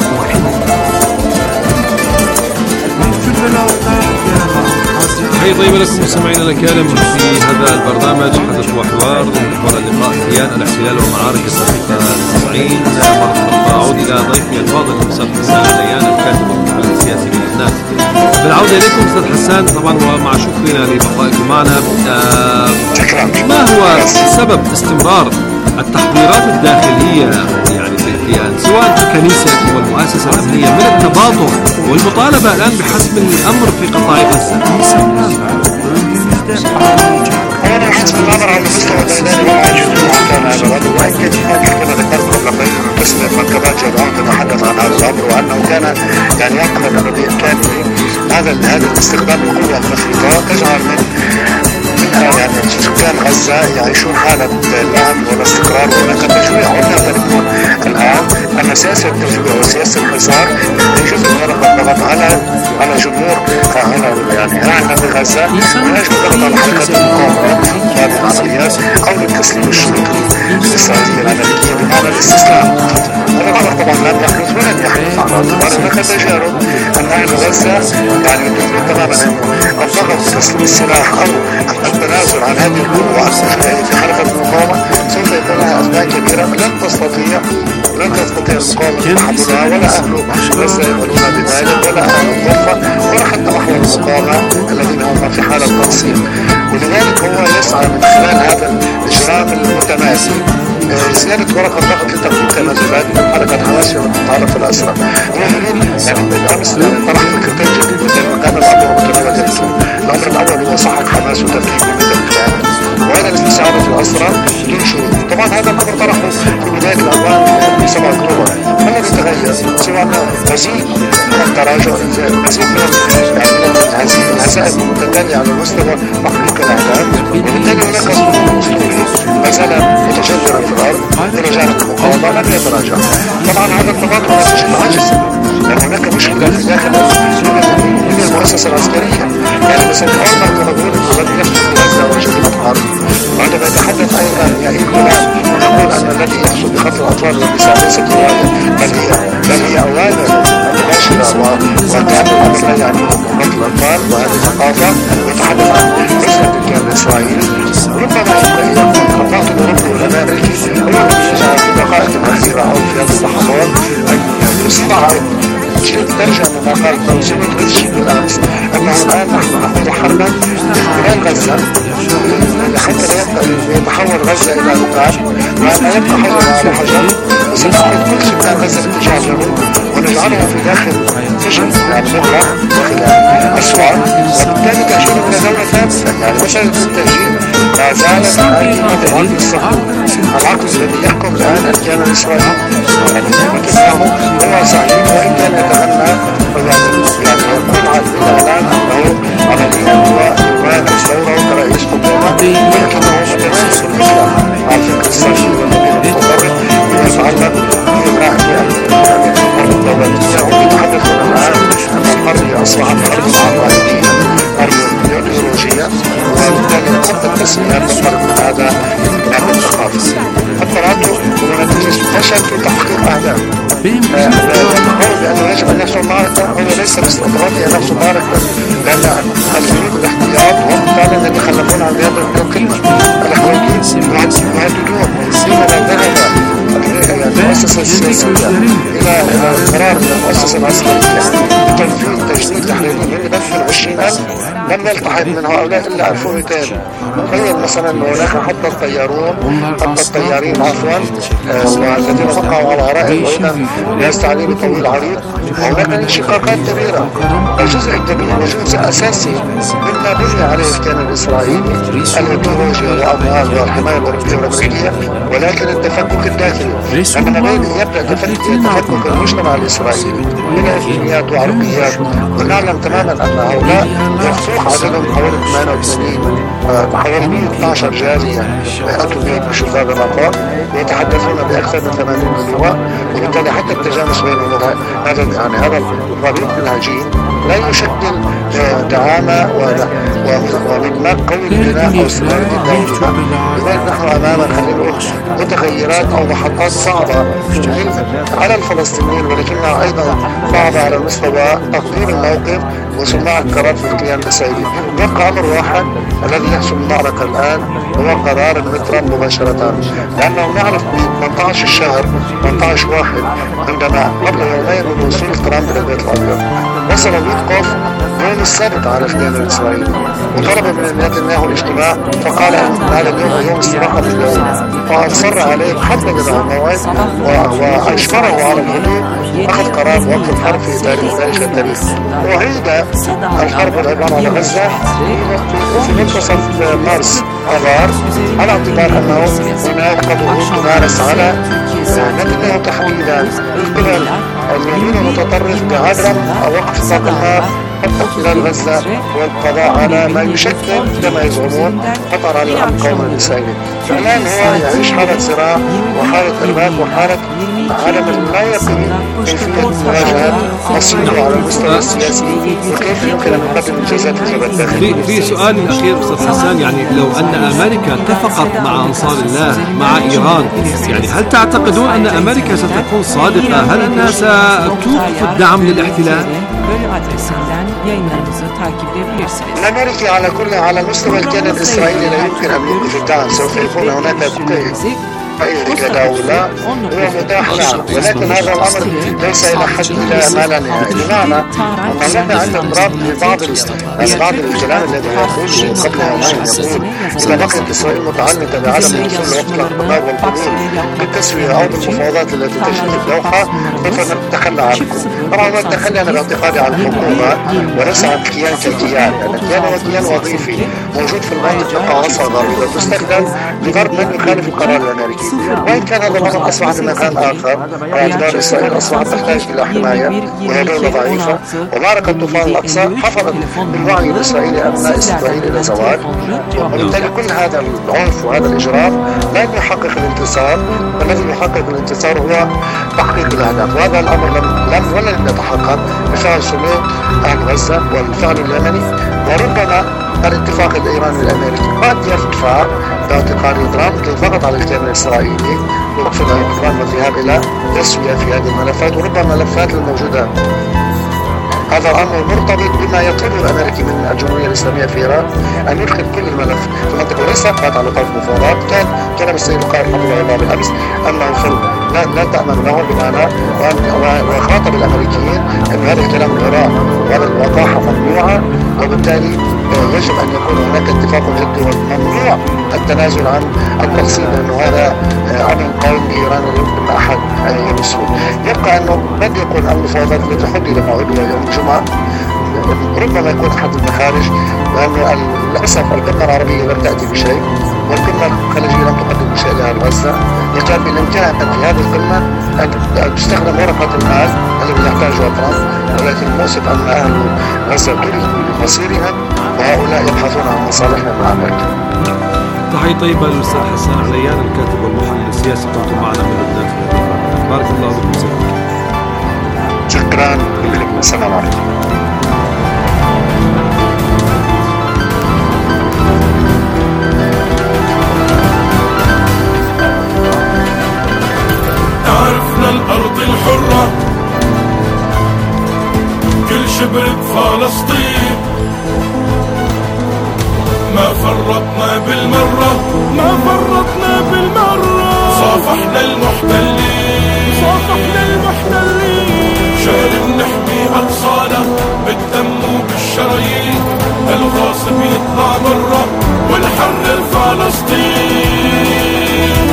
حي طيب لكم مستمعينا الكرام في هذا البرنامج حدث وحوار، محور اللقاء كيان الاحتلال ومعارك الدقيقة تسعين. مرحبا، أعود إلى ضيفي الفاضل الأستاذ حسان العيان، الكاتب والمحلل السياسي من لبنان. بالعودة إليكم أستاذ حسان، طبعا ومع شكرنا لبقائكم معنا، آه ما هو سبب استمرار التحضيرات الداخلية يعني في الكيان سواء في الكنيسة والمؤسسة الأمنية من التباطؤ والمطالبة الآن بحسم الأمر في قطاع غزة؟ أنا حسب النظر على المستوى الإعلامي والعاجز وعن هذا الأمر، وأكيد كما ذكرت قبل قليل من قسم مركبات جدعان تتحدث عن هذا الأمر، وأنه كان يعني يعتقد أن بإمكانه هذا هذا الاستخدام القوة المفرطة تجعل من يعني سكان غزة يعيشون حالة الأمن والاستقرار وهناك تجويع. ولا تكون الآن أن سياسة التجويع وسياسة الحصار جزء من الضغط على على جمهور يعني هنا في غزة، من أجل الضغط على حركة المقاومة في هذه العمليات أو للتسليم الشروطي للإسرائيليين الأمريكية بمعنى الاستسلام. هذا الأمر طبعا لم يحدث ولن يحدث على اعتبار هناك تجارب أن أهل غزة يعني يدركون تماما أن الضغط وتسليم السلاح أو التنازل عن هذه القوة في حركة المقاومة سوف يكون لها أسباب كبيرة لن تستطيع لن تستطيع المقاومة تحملها، ولا أهل غزة يقولون بذلك، ولا أهل الضفة، ولا حتى أهل المقاومة الذين هم في حالة تنصيب. ولذلك هو يسعى من خلال هذا الإجرام المتماسك زيادة ورقة ضغط لتقديم تنازلات من حركة حماس والمتعرف الأسرى. يعني بالأمس طرح فكرتين جديدتين وكان الأمر متناول. الأمر الأول هو سحق حماس وتفكيك بمثل الكيانات، وهذا الاستشعار في الأسرى بدون شروط. طبعا هذا الأمر طرحه في بداية الأوان في سبعة أكتوبر. ما الذي تغير؟ سوى مزيد من التراجع، مزيد من الهزائم المتتالية على مستوى تحقيق الأهداف، وبالتالي هناك ظروف أسطوري ما زال متجذرا في الأرض برجال المقاومة لم يتراجع. طبعا هذا التباطؤ لا تشكل عجز، لأن هناك مشكلة في داخل من المؤسسة العسكرية. يعني مثلا عمر كمدون الذي يحصل في غزة وجريمة الحرب، وعندما يتحدث أيضا يعيد كلام ونقول أن الذي يحصل بقتل الأطفال والنساء ليست رواية، بل هي بل هي أوامر مباشرة، وكان الأمر لا يعني قتل الأطفال، وهذه ثقافة يتحدث عن نسبة الكيان الإسرائيلي. ربما يكون الضغط الأوروبي والأمريكي هو الذي يجعل في الدقائق الأخيرة أو في هذه اللحظات أن يستعرض شيء ترجع من مقال توزيع الشيء بالأمس، أنه الآن نحن نخوض حربا خلال غزة حتى لا يتحول غزة إلى ركاب، وأن يبقى حجر على حجر، وسنأخذ كل سكان غزة باتجاه الجنوب ونجعلهم في داخل سجن يعني مغلق داخل أسوار، وبالتالي تأجيل إلى دولة ثالثة. يعني مسألة التأجيل ما زالت هذه العقد الصحي، العقد الذي يحكم الآن الكيان الإسرائيلي، يعني مثله هو صحيح وإن كان يتغنى يعني يكون على الإعلان أنه عمليا هو إمام الثورة كرئيس حكومة، ولكنه متماسك بالإسلام مع الفكر الصهيوني والذي يتطرق فيما يتعلق بإبراهيم يعني الحرب الدولية. هم يتحدثون الآن أن الحرب أصبحت حرب عقائدية، حرب إيديولوجية، وبالتالي حتى التسميات تفرق من هذا من الثقافة. التراجع هو نتيجة فشل في تحقيق أهداف. القول بأنه يجب أن يحصل معركة هو ليس باستمرار أن يحصل معركة، لأن المؤسسة السياسية إلى قرار من المؤسسة العسكرية تنفيذ تجديد تحريري من يدخل عشرين ألف لم يلتحق من هؤلاء إلا ألف ومئتين. تخيل مثلا أن هناك حتى الطيارون حتى الطيارين عفوا والذين وقعوا على رأي أيضا جهاز تعليمي طويل عريض. هناك انشقاقات كبيرة. الجزء الكبير وجزء أساسي مما بني عليه الكيان الإسرائيلي الإيديولوجيا والأموال والحماية الأوروبية والأمريكية، ولكن التفكك الداخلي. لما يبدأ تفكك المجتمع الإسرائيلي من إثنيات وعرقيات، ونعلم تماما أن هؤلاء يفوق عددهم حوالي ثمانية وثمانين حوالي مئة واثني عشر جالية أتوا بشوف هذا المقام ويتحدثون بأكثر من ثمانين لغة، وبالتالي حتى التجانس بينهم هذا يعني هذا الربيع الهجين لا يشكل دعامة ومدماج قوي للبناء أو استمرار الدولة. لذلك نحن أمام متغيرات أو محطات صعبة على الفلسطينيين، ولكنها أيضا صعبة على مستوى تقديم الموقف وصناع القرار في الكيان الإسرائيلي. يبقى أمر واحد الذي يحسم المعركة الآن هو قرار المترم مباشرة، لأنه نعرف ب ثمانية عشر الشهر ثمانية عشر واحد عندما قبل يومين من وصول ترامب إلى البيت الأبيض وصل ويتكوف يوم السبت على الكيان الإسرائيلي وطلب من نتنياهو الاجتماع، فقال أن هذا اليوم يوم استراحة لليوم، فأصر عليه حتى له الموعد وأجبره على الهدوء، أخذ قرار وقف الحرب في تاريخ ذلك التاريخ. وعيد الحرب العبارة على غزة في منتصف مارس أذار، على اعتبار أنه هناك قبول تمارس على نتنياهو تحديدا قبل اليمين المتطرف بعدم وقف إطلاق النار حتى خلال غزة والقضاء على ما يشكل كما يزعمون خطر على الأمن القومي الإسرائيلي. الآن هو يعيش حالة صراع وحالة إرباك وحالة عالم لا يقين كيفية مواجهة مصيره على المستوى السياسي وكيف يمكن أن نقدم إنجازات في الداخل. في سؤال الأخير أستاذ حسان، يعني لو أن أمريكا اتفقت مع أنصار الله مع إيران، يعني هل تعتقدون أن أمريكا ستكون صادقة؟ هل أنها ستوقف الدعم للاحتلال؟ الأمريكي على كل على مستوى الكيان الإسرائيلي لا يمكن أن يوقف الدعم، سوف يكون هناك أي كدولة هو متاح نعم، ولكن هذا الأمر ليس إلى حد ما لا نهائي. بمعنى أننا عند اضطراب لبعض بعض الكلام الذي يقول قبل يومين يقول إذا بقيت إسرائيل متعلقة بعدم الوصول لوقت الانقضاض والقبول بالتسوية أو بالمفاوضات التي تجري في الدوحة سوف نتخلى عنكم. طبعا هو التخلي أنا باعتقادي عن الحكومة وليس عن الكيان كالكيان، لأن الكيان هو كيان وظيفي موجود في المنطقة كقاصة ضرورية تستخدم لضرب من يخالف القرار الأمريكي. وإن كان هذا الأمر أصبح في مكان آخر، باعتبار إسرائيل أصبحت تحتاج إلى حماية وهي دولة ضعيفة، ومعركة طوفان الأقصى حفظت بالوعي الإسرائيلي أبناء إسرائيل إلى زواج، وبالتالي كل هذا العنف وهذا الإجرام لن يحقق الانتصار. الذي يحقق الانتصار هو تحقيق الأهداف، وهذا الأمر لم لم ولن يتحقق بفعل صمود أهل غزة والفعل اليمني، وربما الاتفاق الإيراني الأمريكي قد يدفع باعتقاد ترامب للضغط على الكيان الإسرائيلي ووقف الإقرار والذهاب إلى تسوية في هذه الملفات وربما الملفات الموجودة. هذا الأمر مرتبط بما يطلبه الأمريكي من الجمهورية الإسلامية في إيران أن يدخل كل الملف في المنطقة وليس فقط على طرف المفاوضات. كان كلام السيد القائد حفظه الله بالأمس أنه في لا, لا تأمن له بمعنى وخاطب الأمريكيين أن هذا الكلام غراء وهذا الوقاحة ممنوعة، وبالتالي يجب أن يكون هناك اتفاق جدي وممنوع التنازل عن التقسيم، لأنه هذا عمل قومي إيراني لا يمكن أحد أن يمسه. يبقى أنه قد يكون المفاوضات التي حدد موعدها يوم الجمعة ربما يكون أحد المخارج، لأنه للأسف القمة العربية لم تأتي بشيء والقمة الخليجية لم تقدم بشيء لأهل غزة، وكان بالإمكان أن في هذه القمة أن تستخدم ورقة المال الذي يحتاجها ترامب، ولكن المؤسف أن أهل غزة تركوا لمصيرهم وهؤلاء يبحثون عن مصالحهم مع أمريكا. تحية طيبة للأستاذ حسان عليان الكاتب والمحلل السياسي، كنتم معنا من لبنان في هذه الحلقة. بارك الله بكم. شكرا لكم، السلام عليكم. عرفنا الأرض الحرة كل شبر بفلسطين، ما فرطنا بالمرة ما فرطنا بالمرة، صافحنا المحتلين كافحنا المحتلين، شارب نحمي أقصانا بالدم وبالشرايين، الغاصب يطلع برا ونحرر فلسطين.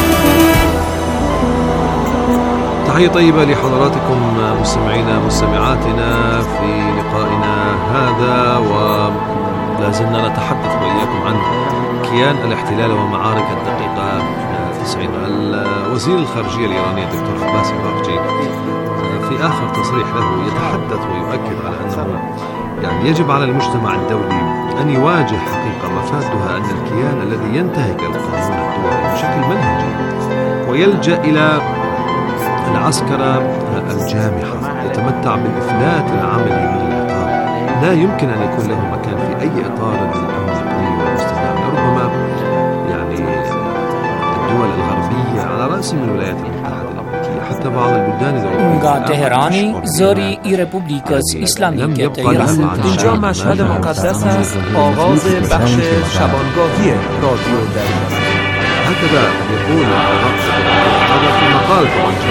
تحية طيبة لحضراتكم مستمعينا مستمعاتنا في لقائنا هذا، ولا زلنا نتحدث وإياكم عن كيان الاحتلال ومعارك الدقيقة تسعين. الوزير الخارجية الإيراني الدكتور عباس الراغجي في آخر تصريح له يتحدث ويؤكد على أنه يعني يجب على المجتمع الدولي أن يواجه حقيقة مفادها أن الكيان الذي ينتهك القانون الدولي بشكل منهجي ويلجأ إلى العسكرة الجامحة يتمتع بالإفلات العملي من العقاب لا يمكن أن يكون له مكان في أي إطار للأمن الإقليمي والاستدامة. ربما يعني الدول الغربية على رأسهم الولايات المتحدة الأمريكية حتى بعض البلدان اونگاه تهرانی زوری ای رپوبلیکاس اسلامی که ایران اینجا مشهد مقدس است، آغاز بخش شبانگاهی رادیو دریا. هكذا يقول هذا في مقال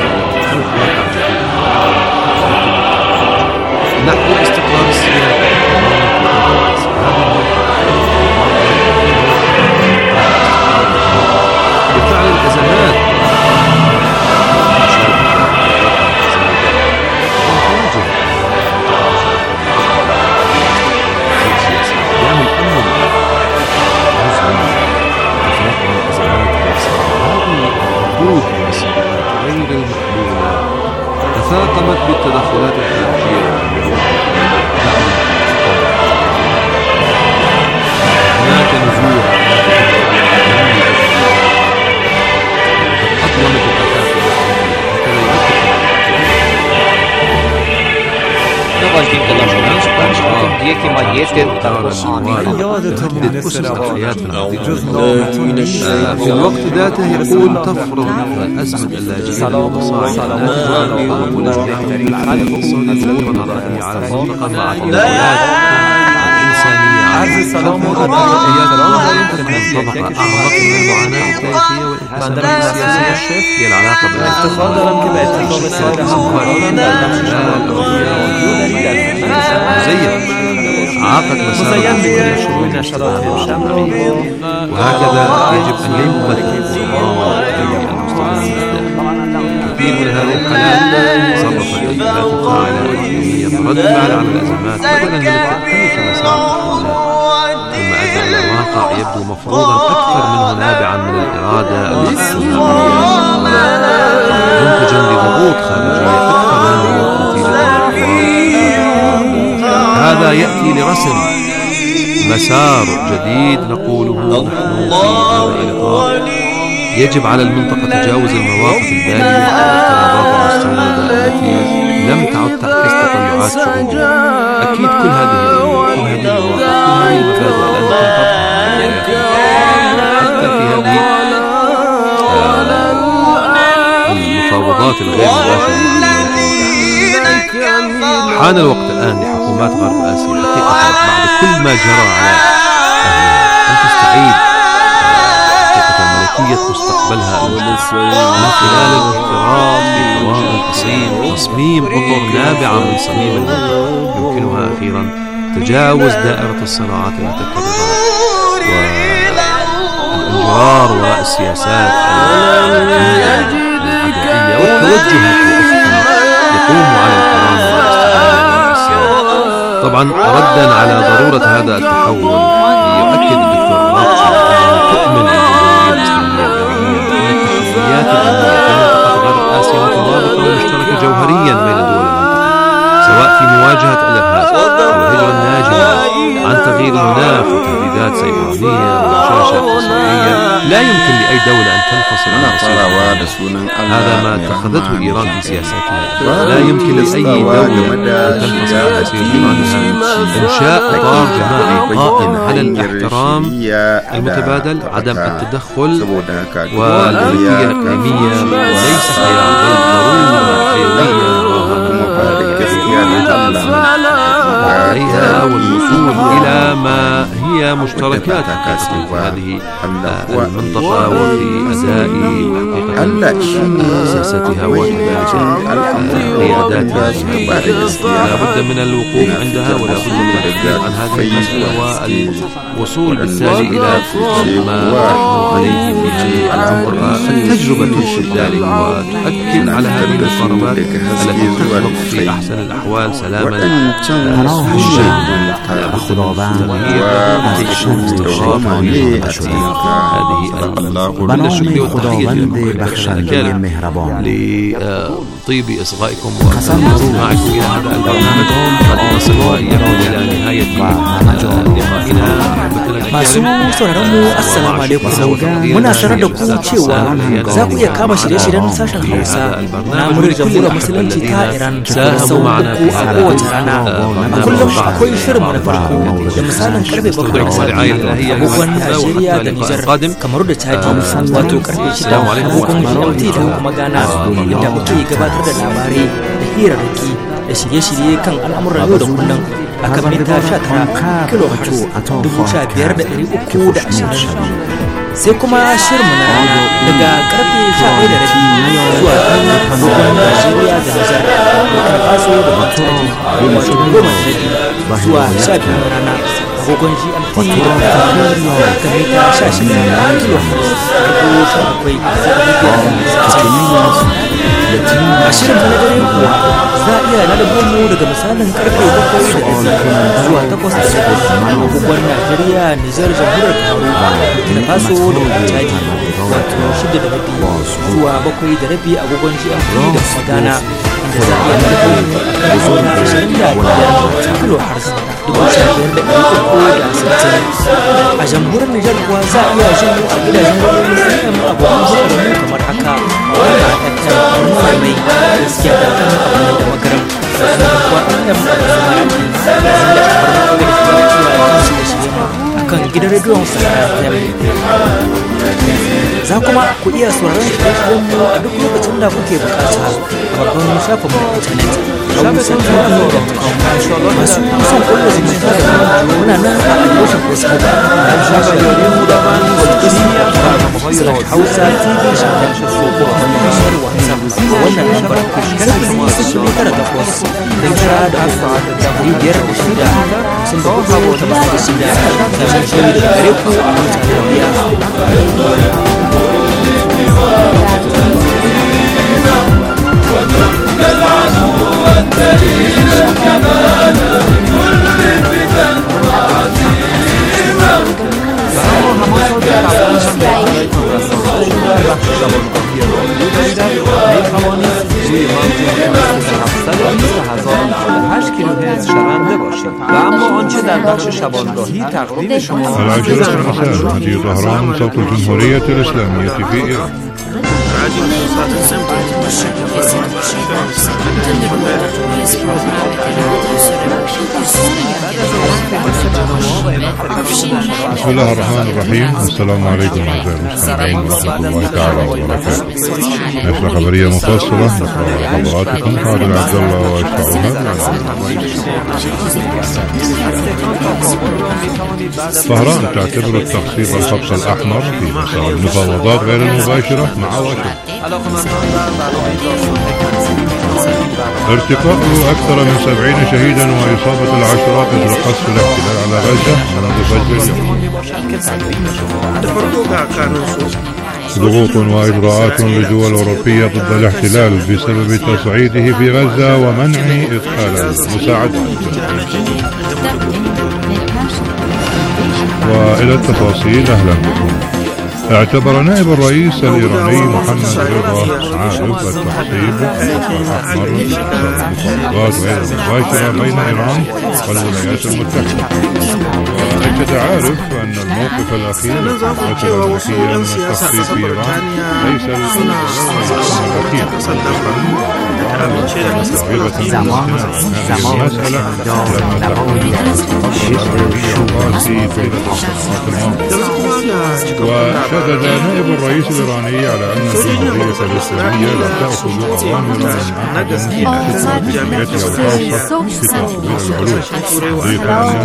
نحو استقرار السياسة بفعل الأزمات غير المحلولة تفاقمت بالتدخلات الخارجية. هناك نزوع أطلمت التكافؤ في الوقت ذاته يقول تفرض أزمة اللاجئين والمصاعد على المنطقة مع تدخلات إنسانية عرض السلام وقضايا الله يمكن أن طبقة أعمق من المعاناة التاريخية والإنسانية السياسية هي العلاقة بين مزيف عاقد مسار وهكذا يجب أن يمثل كثير من هذه الحالات صرفت الجهات الفاعلة الإقليمية رد فعل على الأزمات بدلا من التأكيد مسار التحولات، مما أدى إلى واقع يبدو مفروضا أكثر منه نابعا من الإرادة منتجا لضغوط خارجية أكثر منه نتيجة هذا يأتي لرسم مسار جديد نقوله نحن في هذا الإطار. يجب على المنطقة تجاوز المواقف البالية والاضطرابات المستمرة التي لم تعد تعكس تطلعات شعوبها. أكيد كل هذه كل هذه المواقف كل هذه المبادئ لن تنطبق حتى في هذه المفاوضات الغير مباشرة. حان الوقت الآن لحكومات غرب آسيا حقيقة بعد كل ما جرى على أن تستعيد ملكية مستقبلها من خلال الاحتراف في حوار الأصيل وتصميم أطر نابعة من صميم المنطقة يمكنها أخيرا تجاوز دائرة الصراعات المتكررة والانجرار وراء السياسات العدائية والتوجه يقوم على الكرامة والاستقلال. طبعا ردا على ضرورة هذا التحول يؤكد الدكتور الراغجي تؤمن الجمهورية الإسلامية الإيرانية أن التحديات الأمنية في منطقة غرب آسيا مترابطة ومشتركة جوهريا بين دول المنطقة، سواء في مواجهة الإرهاب والهجرة الناجمة عن تغيير المناخ وتهديدات سيبرانية ومشاشة اقتصادية. لا يمكن لأي دولة أن تنفصل عن مصيرها. هذا ما اتخذته إيران في سياساتها. لا يمكن لأي دولة أن تنفصل عن مصير إيرانها. إنشاء إطار جماعي قائم على الاحترام المتبادل، عدم التدخل والملكية الإقليمية ليس خيار بل ضرورة حيوية عليها والوصول إلى ما هي مشتركات في هذه المنطقة وفي أداء سياستها وكذلك قياداتها. لا بد من الوقوف عندها ولا بد من التحديث عن هذه المسألة والوصول بالتالي إلى ما نحن عليه في هذا الأمر. التجربة تثبت ذلك وتؤكد على هذه المقاربات التي تخلق في أحسن الأحوال سلاما الشيء هذه من الشكر والتحية للكلام لطيب إصغائكم ومعكم إلى هذا البرنامج. قد نصل وإياكم إلى نهاية لقائنا. Masu sauraron mu assalamu alaikum, muna sanar da ku cewa za ku iya kama shirye-shiryen sashen Hausa na muryar jamhuriyar musulunci ta Iran sau uku a kowace rana. A kullum akwai shirin na farko da misalin karfe bakwai da safe agogon Najeriya da Nijar, Kamaru da Chadi, wato karfe shida agogon G M T da kuma Ghana, inda muke gabatar da labarai da hirarraki da shirye-shirye kan al'amuran yau da kullum a kan mita sha tara kilohertz dubu sha biyar da ɗari uku da ashirin. Sai kuma shirinmu na rana daga karfe sha ɗaya da rabi zuwa kan agogon Najeriya da Nijar, Burkina Faso da Mauritania, wato goma da rabi zuwa sha biyu na rana agogon G M T da kan mita sha shida kilohertz dubu sha bakwai da ɗari biyar da a shirin na dare kuwa za a iya lalabo mu daga misalin karfe bakwai da rabi zuwa takwas da rabi agogon Najeriya, Nijar, Jamhuriyar Kamaru, Burkina Faso da Chadi, wato shida da rabi zuwa bakwai da rabi agogon G M T da kuma Ghana, inda za a iya lalabo mu a kan auna ashirin da biyar kilohertz dubu sha biyar da ɗari uku da sittin. A jamhuriyar Nijar kuwa za a iya jin mu a gidajen rediyon F M abokan hulɗar mu kamar haka wanda F M mai gaskiya da kan abin da makaram da kuwa F M a Maradi da da kamar da kuma cewa su da shi akan gidan rediyon Sahara F M. Za kuma ku iya sauraron shirye-shiryen mu a duk lokacin da kuke bukata a babban shafin mu na intanet shafin radio dot com. Masu son kullu zumunta da muna nan a adireshin Facebook da shafin radio da ban walƙisiya da Hausa T V shafin Facebook ko kuma tashar WhatsApp a wannan lambar karfi sifili tara takwas da tara da alfa da biyar da shida sun da kuma ta masu da shida da shirye da gare ku a wancan tafiya. شنونده باشید و اما آنچه در بخش شبانگاهی تقدیم شما العاشرة مساء راديو طهران صوت الجمهورية الإسلامية في إيران. بسم الله الرحمن الرحيم. السلام عليكم أعزائي المستمعين ورحمة الله تعالى وبركاته. نشرة خبرية مفصلة نقرأ حضراتكم خالد عبد الله وإشفاعها. طهران تعتبر التخطيط الخط الأحمر في مسار المفاوضات غير المباشرة مع واشنطن. ارتقاء أكثر من سبعين شهيدا وإصابة العشرات إثر قصف الاحتلال على غزة منذ فجر اليوم. ضغوط وإجراءات لدول أوروبية ضد الاحتلال بسبب تصعيده في غزة ومنع إدخال المساعدات. وإلى التفاصيل أهلا بكم. اعتبر نائب الرئيس الإيراني محمد رضا عارف التخطيط الأحمر المفاوضات غير المباشرة بين إيران والولايات المتحدة. وأكد عارف أن الموقف الأخير للقوات الأمريكية من التخطيط في إيران ليس الأخير وشدد نائب الرئيس الإيراني على أن الجمهورية الإسلامية لا تأخذ أوامر من أحد في خطة جمعيتها الخاصة في تطوير العلوم.